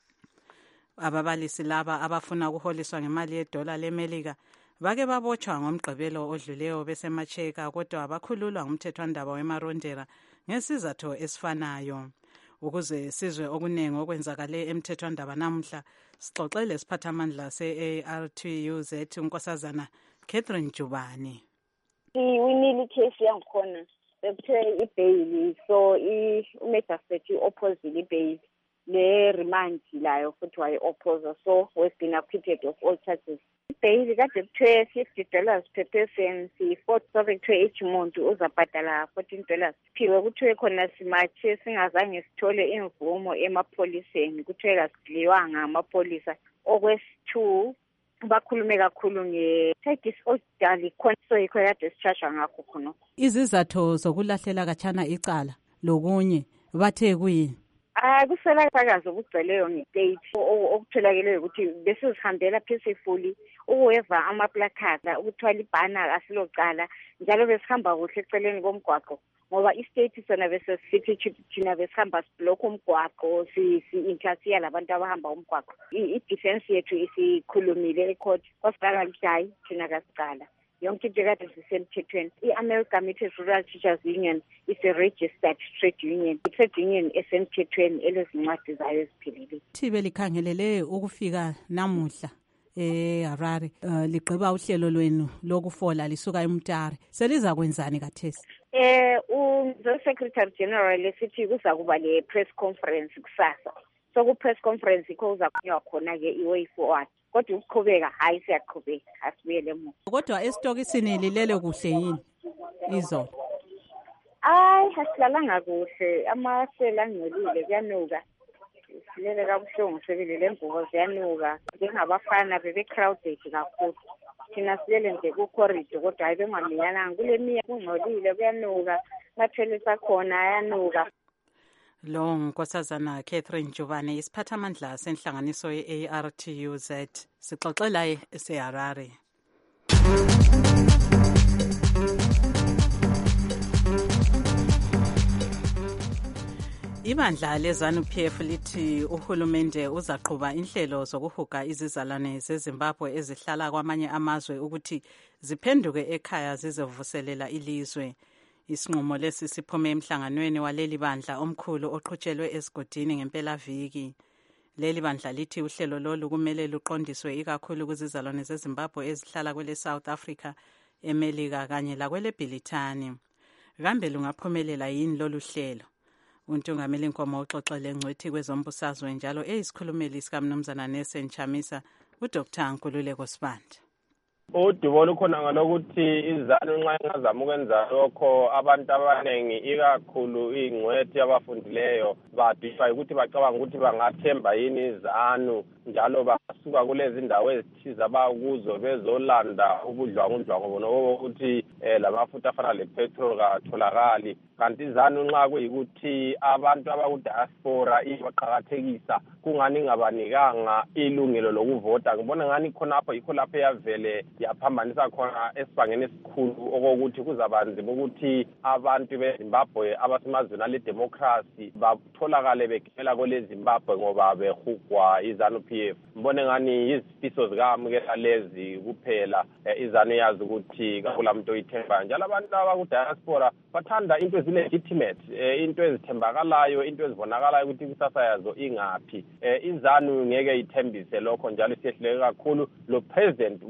[SPEAKER 4] Ababalisi laba abafuna ukuholiswa ngemali yedola leMelika bake babotshwa ngomgqibelo odluleyo besemacheka, kodwa bakhululwa ngumthethwandaba wemarondera ngesizathu esifanayo. Ukuze sizwe okuningi okwenzakale emthethwandaba namuhla, sixoxele siphathamandla se-ARTUZ unkosazana Catherine Jubane.
[SPEAKER 1] Winile case yangikhona bekuthiwe ibhayili, so umagistrate opposite ibhayili le-remand layo futhi wayi-opposa, so we've been acquitted of all charges. Ibhayili kade kuthiwe $50 per person, si-4 sobe kuthiwe each muntu uzabhadala $14. Phiwe kuthiwe khona simatshe singazange sithole imvumo emapholiseni, kuthiwe kasidliwanga amapholisa. Okwesi-2 bakhulume kakhulu nge-disorderly conduct, yikho kade sitshashwa ngakho khonokho.
[SPEAKER 4] Izizathu zokulahlela katshana icala lokunye bathe kuyini?
[SPEAKER 1] Kuselakazi okugcweleyo nge-state okutholakeleyo ukuthi besizihambela peacefully ukuweva amaplakada ukuthwala ibhana asilocala, njalo besihamba kuhle eceleni komgwaqo ngoba i-state sona besesithi thina besihamba siblokha umgwaqo si-interfere labantu abahamba umgwaqo. I-defense yethu isikhulumile ecourt kwasibala ukuthi hayi thina kasicala yonke into kade sisemthethweni. I-Amalgamated Rural Teachers Union is a registered trade union. I-trade union esemthethweni elezincwadi zayo eziphelele.
[SPEAKER 4] Thibe likhangelele ukufika namuhla eHarare ligqiba uhlelo lwenu lokufola lisuka eMutare, seliza kwenzani kathesi?
[SPEAKER 1] Secretary General esithi kuza kuba le press conference kusasa, so ku-press conference ikho uzakhulunywa khona-ke i-way forward, kodwa ukuqhubeka hayi siyaqhubeka asibuyele emuva.
[SPEAKER 4] Kodwa esitokisini lilele kuhle yini izolo?
[SPEAKER 1] Asilalanga kuhle, amasela angcolile, kuyanuka, silele kabuhlungu, sebilele imvubo ziyanuka. Njengabafana bebe-crowded kakhulu, thina silele nje ku-corridor kodwa hayi bengaminyananga. Kule miya kungcolile, kuyanuka, mathoyilethi akhona ayanuka.
[SPEAKER 4] Lo nkosazana Catherine Jubane isiphathamandla senhlanganiso ye-ARTUZ, sixoxela eseHarare. Ibandla leZANU-PF lithi uhulumende uzaqhuba inhlelo zokuhuga izizalwane zeZimbabwe ezihlala kwamanye amazwe ukuthi ziphenduke ekhaya zizovuselela ilizwe. Isinqumo lesi siphume emhlanganweni waleli bandla omkhulu oqhutshelwe esigodini ngempelaviki. Leli bandla lithi uhlelo lolu kumele luqondiswe ikakhulu kuzizalwane zeZimbabwe ezihlala kwele South Africa, eMelika kanye lakwele Bhilithani. Kambe lungaphumelela yini lolu hlelo? Untungameli Nkomo uxoxele ngcwethi kwezombusazwe njalo eyisikhulumeli sikaMnumzana Nelson Chamisa, uDr. Nkululeko Sibanda.
[SPEAKER 17] udubo lukhona ngalokuthi izanu nxa ingazama ukwenza lokho abantu abaningi ikakhulu ingcwethi abafundileyo badify ukuthi bacabanga ukuthi bangathemba yini izanu njalo basuka kulezi ndawo ezithize abakuzo bezolanda ubudlwangudlwangu bona ukuthi lamafutha afana lepetrol katholakali kanti izanu nxa kuyikuthi abantu abakudiaspora ibaqhakathekisa kungani ngabanikanga ilungelo lokuvota ngibona ngani khonapho yikho lapho yavele yaphambanisa khona esibangeni esikhulu okokuthi kuzabanzima ukuthi abantu beZimbabwe abasemazweni ale democracy batholakale begela kole Zimbabwe ngoba behugwa izanu PF mbone ngani izifiso zikamukela lezi kuphela izanu yazi ukuthi kakulamuntu oyithemba njalo abantu abakudiaspora bathanda into legitimate into ezithembakalayo into ezibonakalayo ukuthi kusasa yazo ingaphi izanu ngeke ithembise lokho njalo siyehleke kakhulu lo president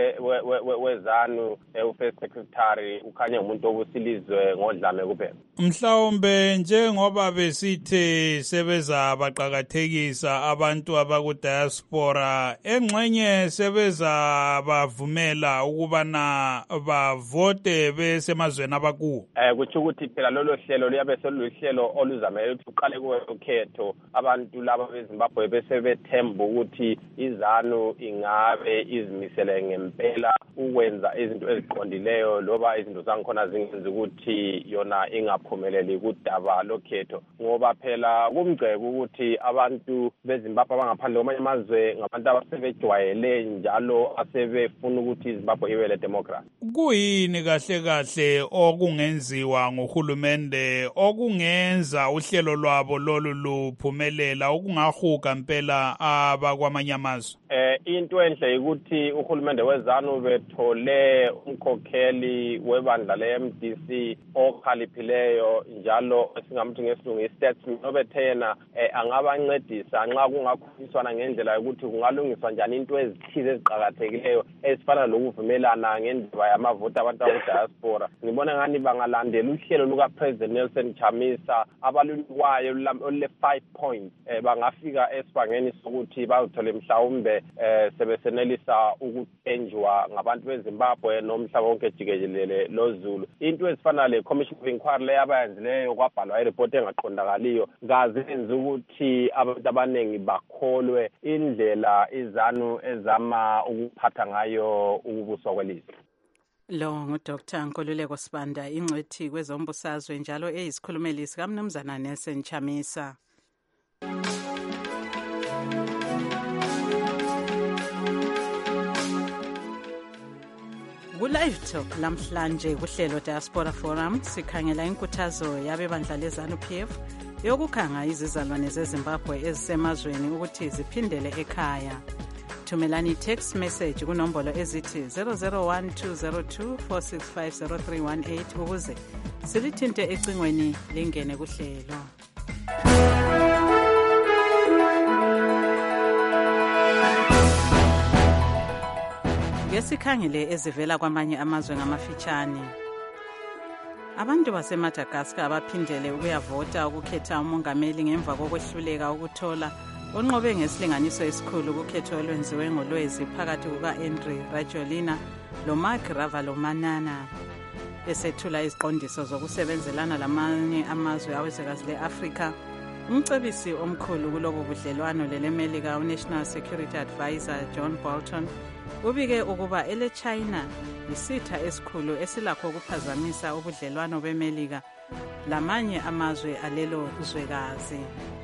[SPEAKER 17] wezanu first secretary ukhanye umuntu obusilizwe ngodlame kuphela
[SPEAKER 2] mhlawumbe njengoba besithe sebeza baqhakathekisa abantu abakudiaspora engxenye sebeza bavumela ukubana bavote besemazweni abakuwo
[SPEAKER 17] kuthi ukuthi phela lolo hlelo liyabe seluhlelo oluzamele ukuthi uqale ukhetho abantu laba beZimbabwe bese bethemba ukuthi izanu ingabe izimisele ngempela ukwenza izinto eziqondileyo loba izinto zangikhona zingenza ukuthi yona ingaphumeleli kudaba lokhetho ngoba phela kumgceke ukuthi abantu beZimbabwe abangaphandle kwamanye amazwe ngabantu abasebejwayele njalo asebefuna ukuthi iZimbabwe ibe le democracy.
[SPEAKER 2] Kuyini kahle kahle okungenziwa ngohulumende okungenza uhlelo lwabo lolu luphumelela okungahuga impela abakwamanye amazwe?
[SPEAKER 17] Into enhle ukuthi uhulumende wezanu bethole umkhokheli webandla le-MDC okhaliphileyo njalo esingamuthi ngesilungu i-statesman obethena angabancedisa nxa kungakhulunyiswana ngendlela yokuthi kungalungiswa njani into ezithize eziqakathekileyo ezifana lokuvumelana ngendaba yamavoti abantu abakudiaspora. Ngibona ngani bangalandela uhlelo luka-President Nelson Chamisa abalulwayo olule-5 points bangafika esibangeni sokuthi bazothole mhlawumbe sebesenelisa ukuthenjwa ngabantu beZimbabwe nomhlaba wonke jikelele lozulu. Into ezifana le-Commission of Inquiry leyabayenzileyo kwabhalwa ireport engaqondakaliyo kazenza ukuthi abantu abaningi bakholwe indlela izanu ezama ukuphatha ngayo ukubuswa kwelizwe.
[SPEAKER 4] Lo nguDr Nkululeko Sibanda ingcwethi kwezombusazwe njalo eyisikhulumelisi kaMnumzana Nelson Chamisa. Ku-Live Talk lamhlanje kuhlelo Diaspora Forum sikhangela inkuthazo yabebandla lezanu PF yokukhanga izizalwane zeZimbabwe ezisemazweni ukuthi ziphindele ekhaya. Thumelani text message kunombolo ezithi 001202465038 ukuze silithinte ecingweni lingene kuhlelo. Ngesikhangele ezivela kwamanye amazwe ngamafitshane. Abantu baseMadagascar abaphindele ukuyavota ukukhetha umongameli ngemva kokwehluleka ukuthola onqobe ngesilinganiso esikhulu ukukhetho olwenziwe ngoLwezi phakathi kuka-Andry Rajoelina loMarc Ravalomanana. Besethula iziqondiso zokusebenzelana lamanye amazwe awezwekazi le-Afrika, umcebisi omkhulu kulobo budlelwano lelemelika uNational Security Advisor John Bolton ubike ukuba ele-China yisitha esikhulu esilakho ukuphazamisa ubudlelwano bemelika lamanye amazwe alelo zwekazi.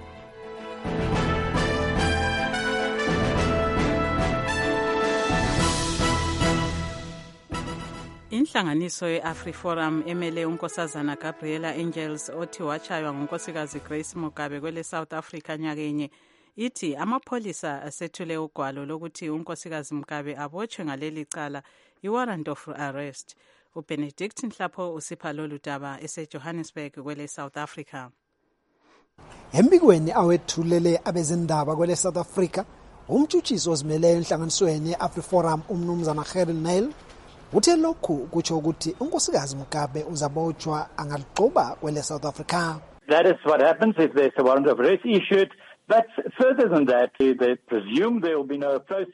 [SPEAKER 4] Inhlanganiso ye-AfriForum emele unkosazana Gabriela Angels othi wachaywa ngunkosikazi Grace Mugabe kwele South Africa nyakenye ithi amapholisa asethule ugwalo lokuthi unkosikazi Mugabe abotshwe ngaleli cala i-warrant of arrest. uBenedict Nhlapho usipha lolu daba eseJohannesburg kwele South Africa.
[SPEAKER 18] Embikweni awethulele abezindaba kwele South Africa, umtshutshisi ozimeleyo enhlanganisweni ye-AfriForum umnumzana Gerald Nail uthe lokhu kutsho ukuthi unkosikazi Mugabe uzabotshwa angaligxoba kwele South Africa.
[SPEAKER 19] That is what happens if there's a warrant of arrest issued. But further than that, they presume there will be no process.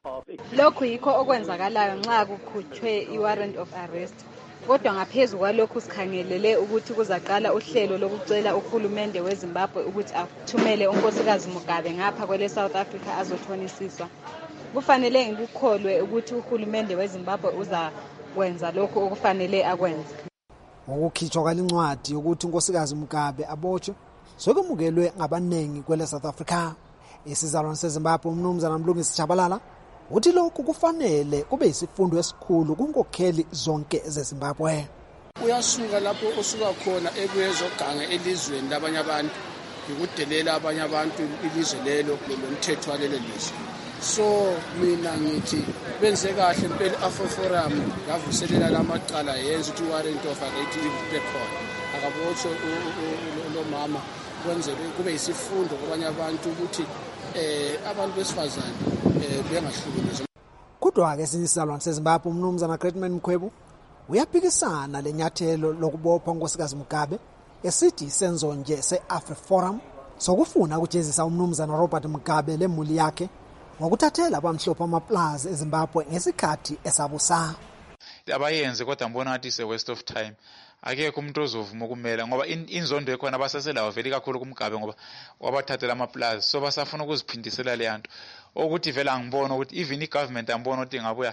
[SPEAKER 5] Lokhu yikho okwenzakalayo nxa kukhutshwe i-warrant of arrest. Kodwa ngaphezulu kwalokhu sikhangelele ukuthi kuzaqala uhlelo lokucela uhulumende weZimbabwe ukuthi athumele unkosikazi Mugabe ngapha kwele South Africa azothonisiswa. Kufanele ngikukholwe ukuthi uhulumende weZimbabwe uzakwenza lokhu okufanele akwenze.
[SPEAKER 18] Ngokukhitshwa kwalincwadi yokuthi unkosikazi Mugabe abotshwe sokemukelwe ngabanengi kwele South Africa. Isizalwane seZimbabwe umnumzana Mlungisi Chabalala uthi lokhu kufanele kube isifundo esikhulu kunkokheli zonke zeZimbabwe.
[SPEAKER 20] Uyasuka lapho osuka khona ekuyezoganga elizweni labanye abantu ukudelela abanye abantu ilizwe lelo lomthetho walelo lizwe. So mina ngithi benze kahle impela AfroForum yavuselela lamaqala yenza ukuthi warrant of arrest ibe khona. Akabotshwe lo mama kwenzele kube isifundo kwabanye abantu ukuthi abantu besifazane bengahlukunyezwa.
[SPEAKER 18] Kodwa ke sinizalwane seZimbabwe umnumzana Greatman Mkhwebu uyaphikisana lenyathelo lokubopha unkosikazi Mugabe esithi senzo nje seAfriForum sokufuna ukujezisa umnumzana Robert Mugabe lemuli yakhe ngokuthathela abamhlophe amaplaza eZimbabwe ngesikhathi esabusa.
[SPEAKER 21] Abayenze kodwa mbona ngathi is a waste of time. Akekho umuntu ozovuma ukumela ngoba inzondo ekhona basaselayo vele kakhulu kuMgabe ngoba wabathathela amaplaza so basafuna ukuziphindisela le yanto ukuthi vele angibona ukuthi even igovernment ambona ukuthi ngabuya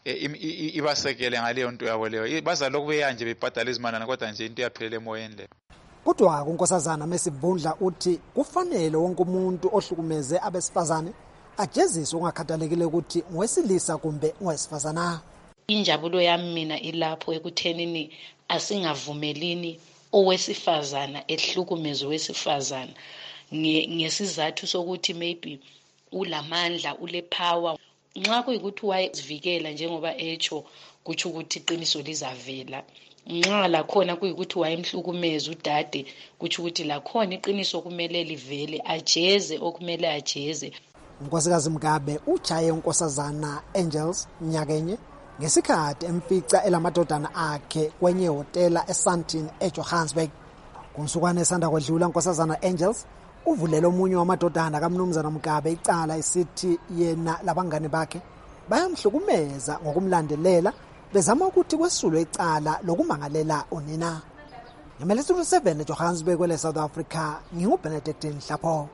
[SPEAKER 21] ibasekele ngaleyo nto yabo leyo bazalokhu beyanje bebhadala izimali kodwa nje into yaphelela emoyeni le.
[SPEAKER 18] Kodwa unkosazana Mesivundla uthi kufanele wonke umuntu ohlukumeze abesifazane ajeziswe ungakhathalekile ukuthi ngowesilisa kumbe ngowesifazana.
[SPEAKER 22] Injabulo yami mina ilapho ekuthenini asingavumelini owesifazana ehlukumezwe wesifazana ngesizathu sokuthi maybe ulamandla ule power nxa kuyikuthi wayezivikela njengoba echo kuthi ukuthi iqiniso lizavela nxa la khona kuyikuthi wayemhlukumeza udade kuthi ukuthi la khona iqiniso kumele livele ajeze okumele ajeze.
[SPEAKER 18] Unkosikazi Mugabe uchaye unkosazana Angels nyakenye ngesikhathi emfica elamadodana akhe kwenye hotela eSandton eJohannesburg. Kunsukwane esanda kwedlula unkosazana Angels uvulela omunye wamadodana kaMnumzana Mugabe icala isithi yena labangane bakhe bayamhlukumeza ngokumlandelela bezama ukuthi kwesulwe icala lokumangalela unina. Ngemelesulu 7 eJohannesburg kwele South Africa nginguBenedict Nhlapho.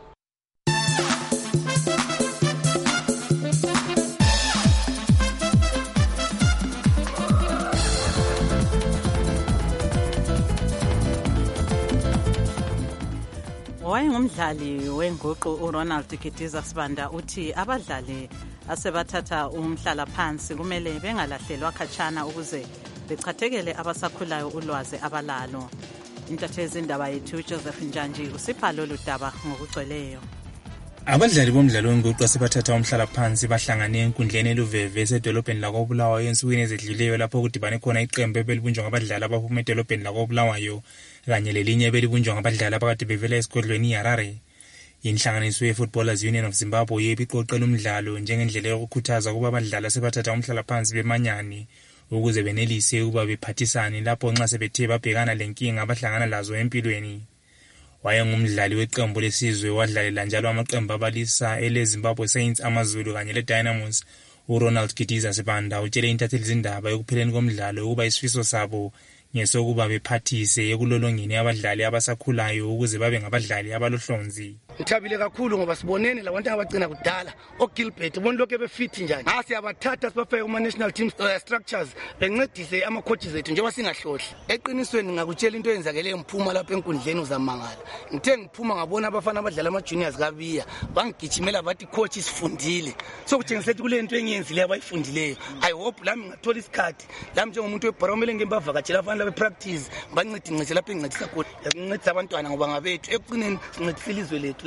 [SPEAKER 4] Wayengumdlali wenguqu uRonald Kitiza Sibanda uthi abadlali asebathatha umhlala phansi kumele bengalahlelwa khatshana ukuze bechathekele abasakhulayo ulwazi abalalo. Intatheli indaba yethu Joseph Njanji usipha lolu daba ngokugcweleyo.
[SPEAKER 23] Abadlali bomdlalo wenguqu asebathatha umhlala phansi bahlangane enkundleni eluveve esedolobheni lakoBulawayo ensukwini ezedluleyo lapho kudibane khona iqembu ebelibunjwa ngabadlali abaphuma edolobheni lakoBulawayo kanye lelinye ebelibunjwa ngabadlali abakade bevela esigodlweni iHarare. Inhlanganiso ye-Footballers Union of Zimbabwe yebiqoqela umdlalo njengendlela yokukhuthaza ukuba abadlali asebathatha umhlala phansi bemanyane ukuze benelise ukuba bephathisane lapho nxa sebethe babhekana lenkinga abahlangana lazo empilweni. Wayengumdlali weqembu lesizwe wadlalela njalo amaqembu abalisa eleZimbabwe Saints, AmaZulu kanye leDynamos. uRonald Kitiza Sibanda utshele intatheli zindaba ekupheleni komdlalo ukuba isifiso sabo ngesokuba bephathise ekulolongeni abadlali abasakhulayo ukuze babe ngabadlali abalohlonzi.
[SPEAKER 20] Ngithabile kakhulu ngoba sibonene labantu abagcina kudala oGilbert bona lokho befit njani. Siyabathatha sibafake kuma national team structures bencedise ama coaches ethu njengoba singahlohli. Eqinisweni ngakutshela into eyenzakele emphuma lapha enkundleni uzamangala. Ngithe ngiphuma ngabona abafana abadlala ama juniors kabiya bangigijimela bathi coach isifundile. So kutshengisa ukuthi kule nto engiyenzile abayifundileyo. I hope lami ngathola isikhathi lami njengomuntu weBaromele ngembavakatshela abafana bepractice bancedise lapha engincedisa khona. Ngincedisa abantwana ngoba ngabethu eqineni sincedisa ilizwe lethu.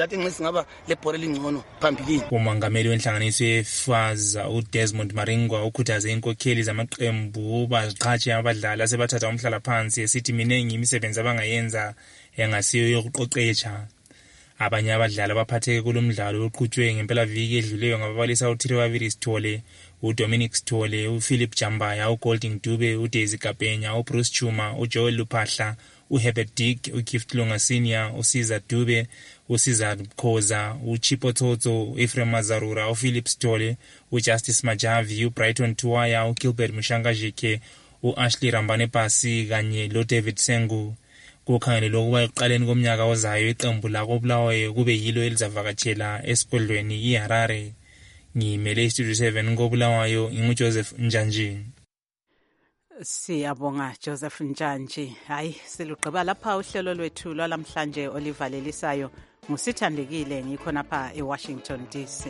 [SPEAKER 23] Umongameli wenhlanganiso yeFAZA uDesmond Maringwa ukhuthaze inkokheli zamaqembu baziqhatshe abadlali asebathatha umhlala phansi esithi minengi imisebenzi abangayenza engasiyo yokuqoqetsha. Abanye abadlali abaphatheke kulomdlalo oqhutshwe ngempelaviki edluleyo ngababalisa uThirewaviri Sithole, uDominic Sithole, uPhilip Jambaya, uGolding Dube, uDaisy Kapenya, uBruce Chuma, uJoel Luphahla, uHerbert Dick, uGift Lunga Senior, uSiza Dube, uSiza Khoza, uChipo Tsotso, uEfrem Mazarura, uPhilip Stole, uJustice Majavi, uBrighton Tuwaya, uGilbert Mushangajike, uAshley Rambane Pasi kanye loDavid Sengu. Kukhangelelwe ukuba ekuqaleni komnyaka ozayo iqembu lakoBulawayo kube yilo elizavakatshela esigodlweni iHarare. Ngimele iStudio 7 ngoBulawayo, inguJoseph Njanji.
[SPEAKER 4] Siyabonga Joseph Njanji. Hayi silugqiba lapha uhlelo lwethu lwalamhlanje olivalelisayo. Ngusithandekile ngikhona lapha eWashington DC.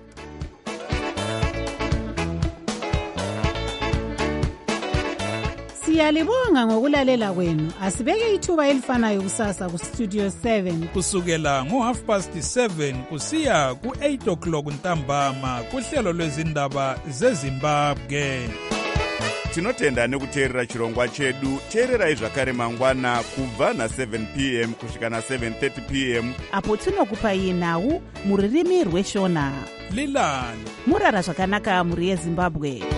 [SPEAKER 3] Siyalibonga ngokulalela kwenu. Asibeke ithuba elifanayo kusasa ku Studio 7
[SPEAKER 2] kusukela ngo7:30 kusiya ku8 o'clock ntambama kuhlelo lwezindaba zeZimbabwe.
[SPEAKER 7] Tinotenda nekuteerera chirongwa chedu. Teererai zvakare mangwana kubva na7 p.m. kusvika na7:30 p.m.
[SPEAKER 3] apo tinokupai nhau muririmi rweshona.
[SPEAKER 2] Lilani
[SPEAKER 3] murara zvakanaka muri yeZimbabwe.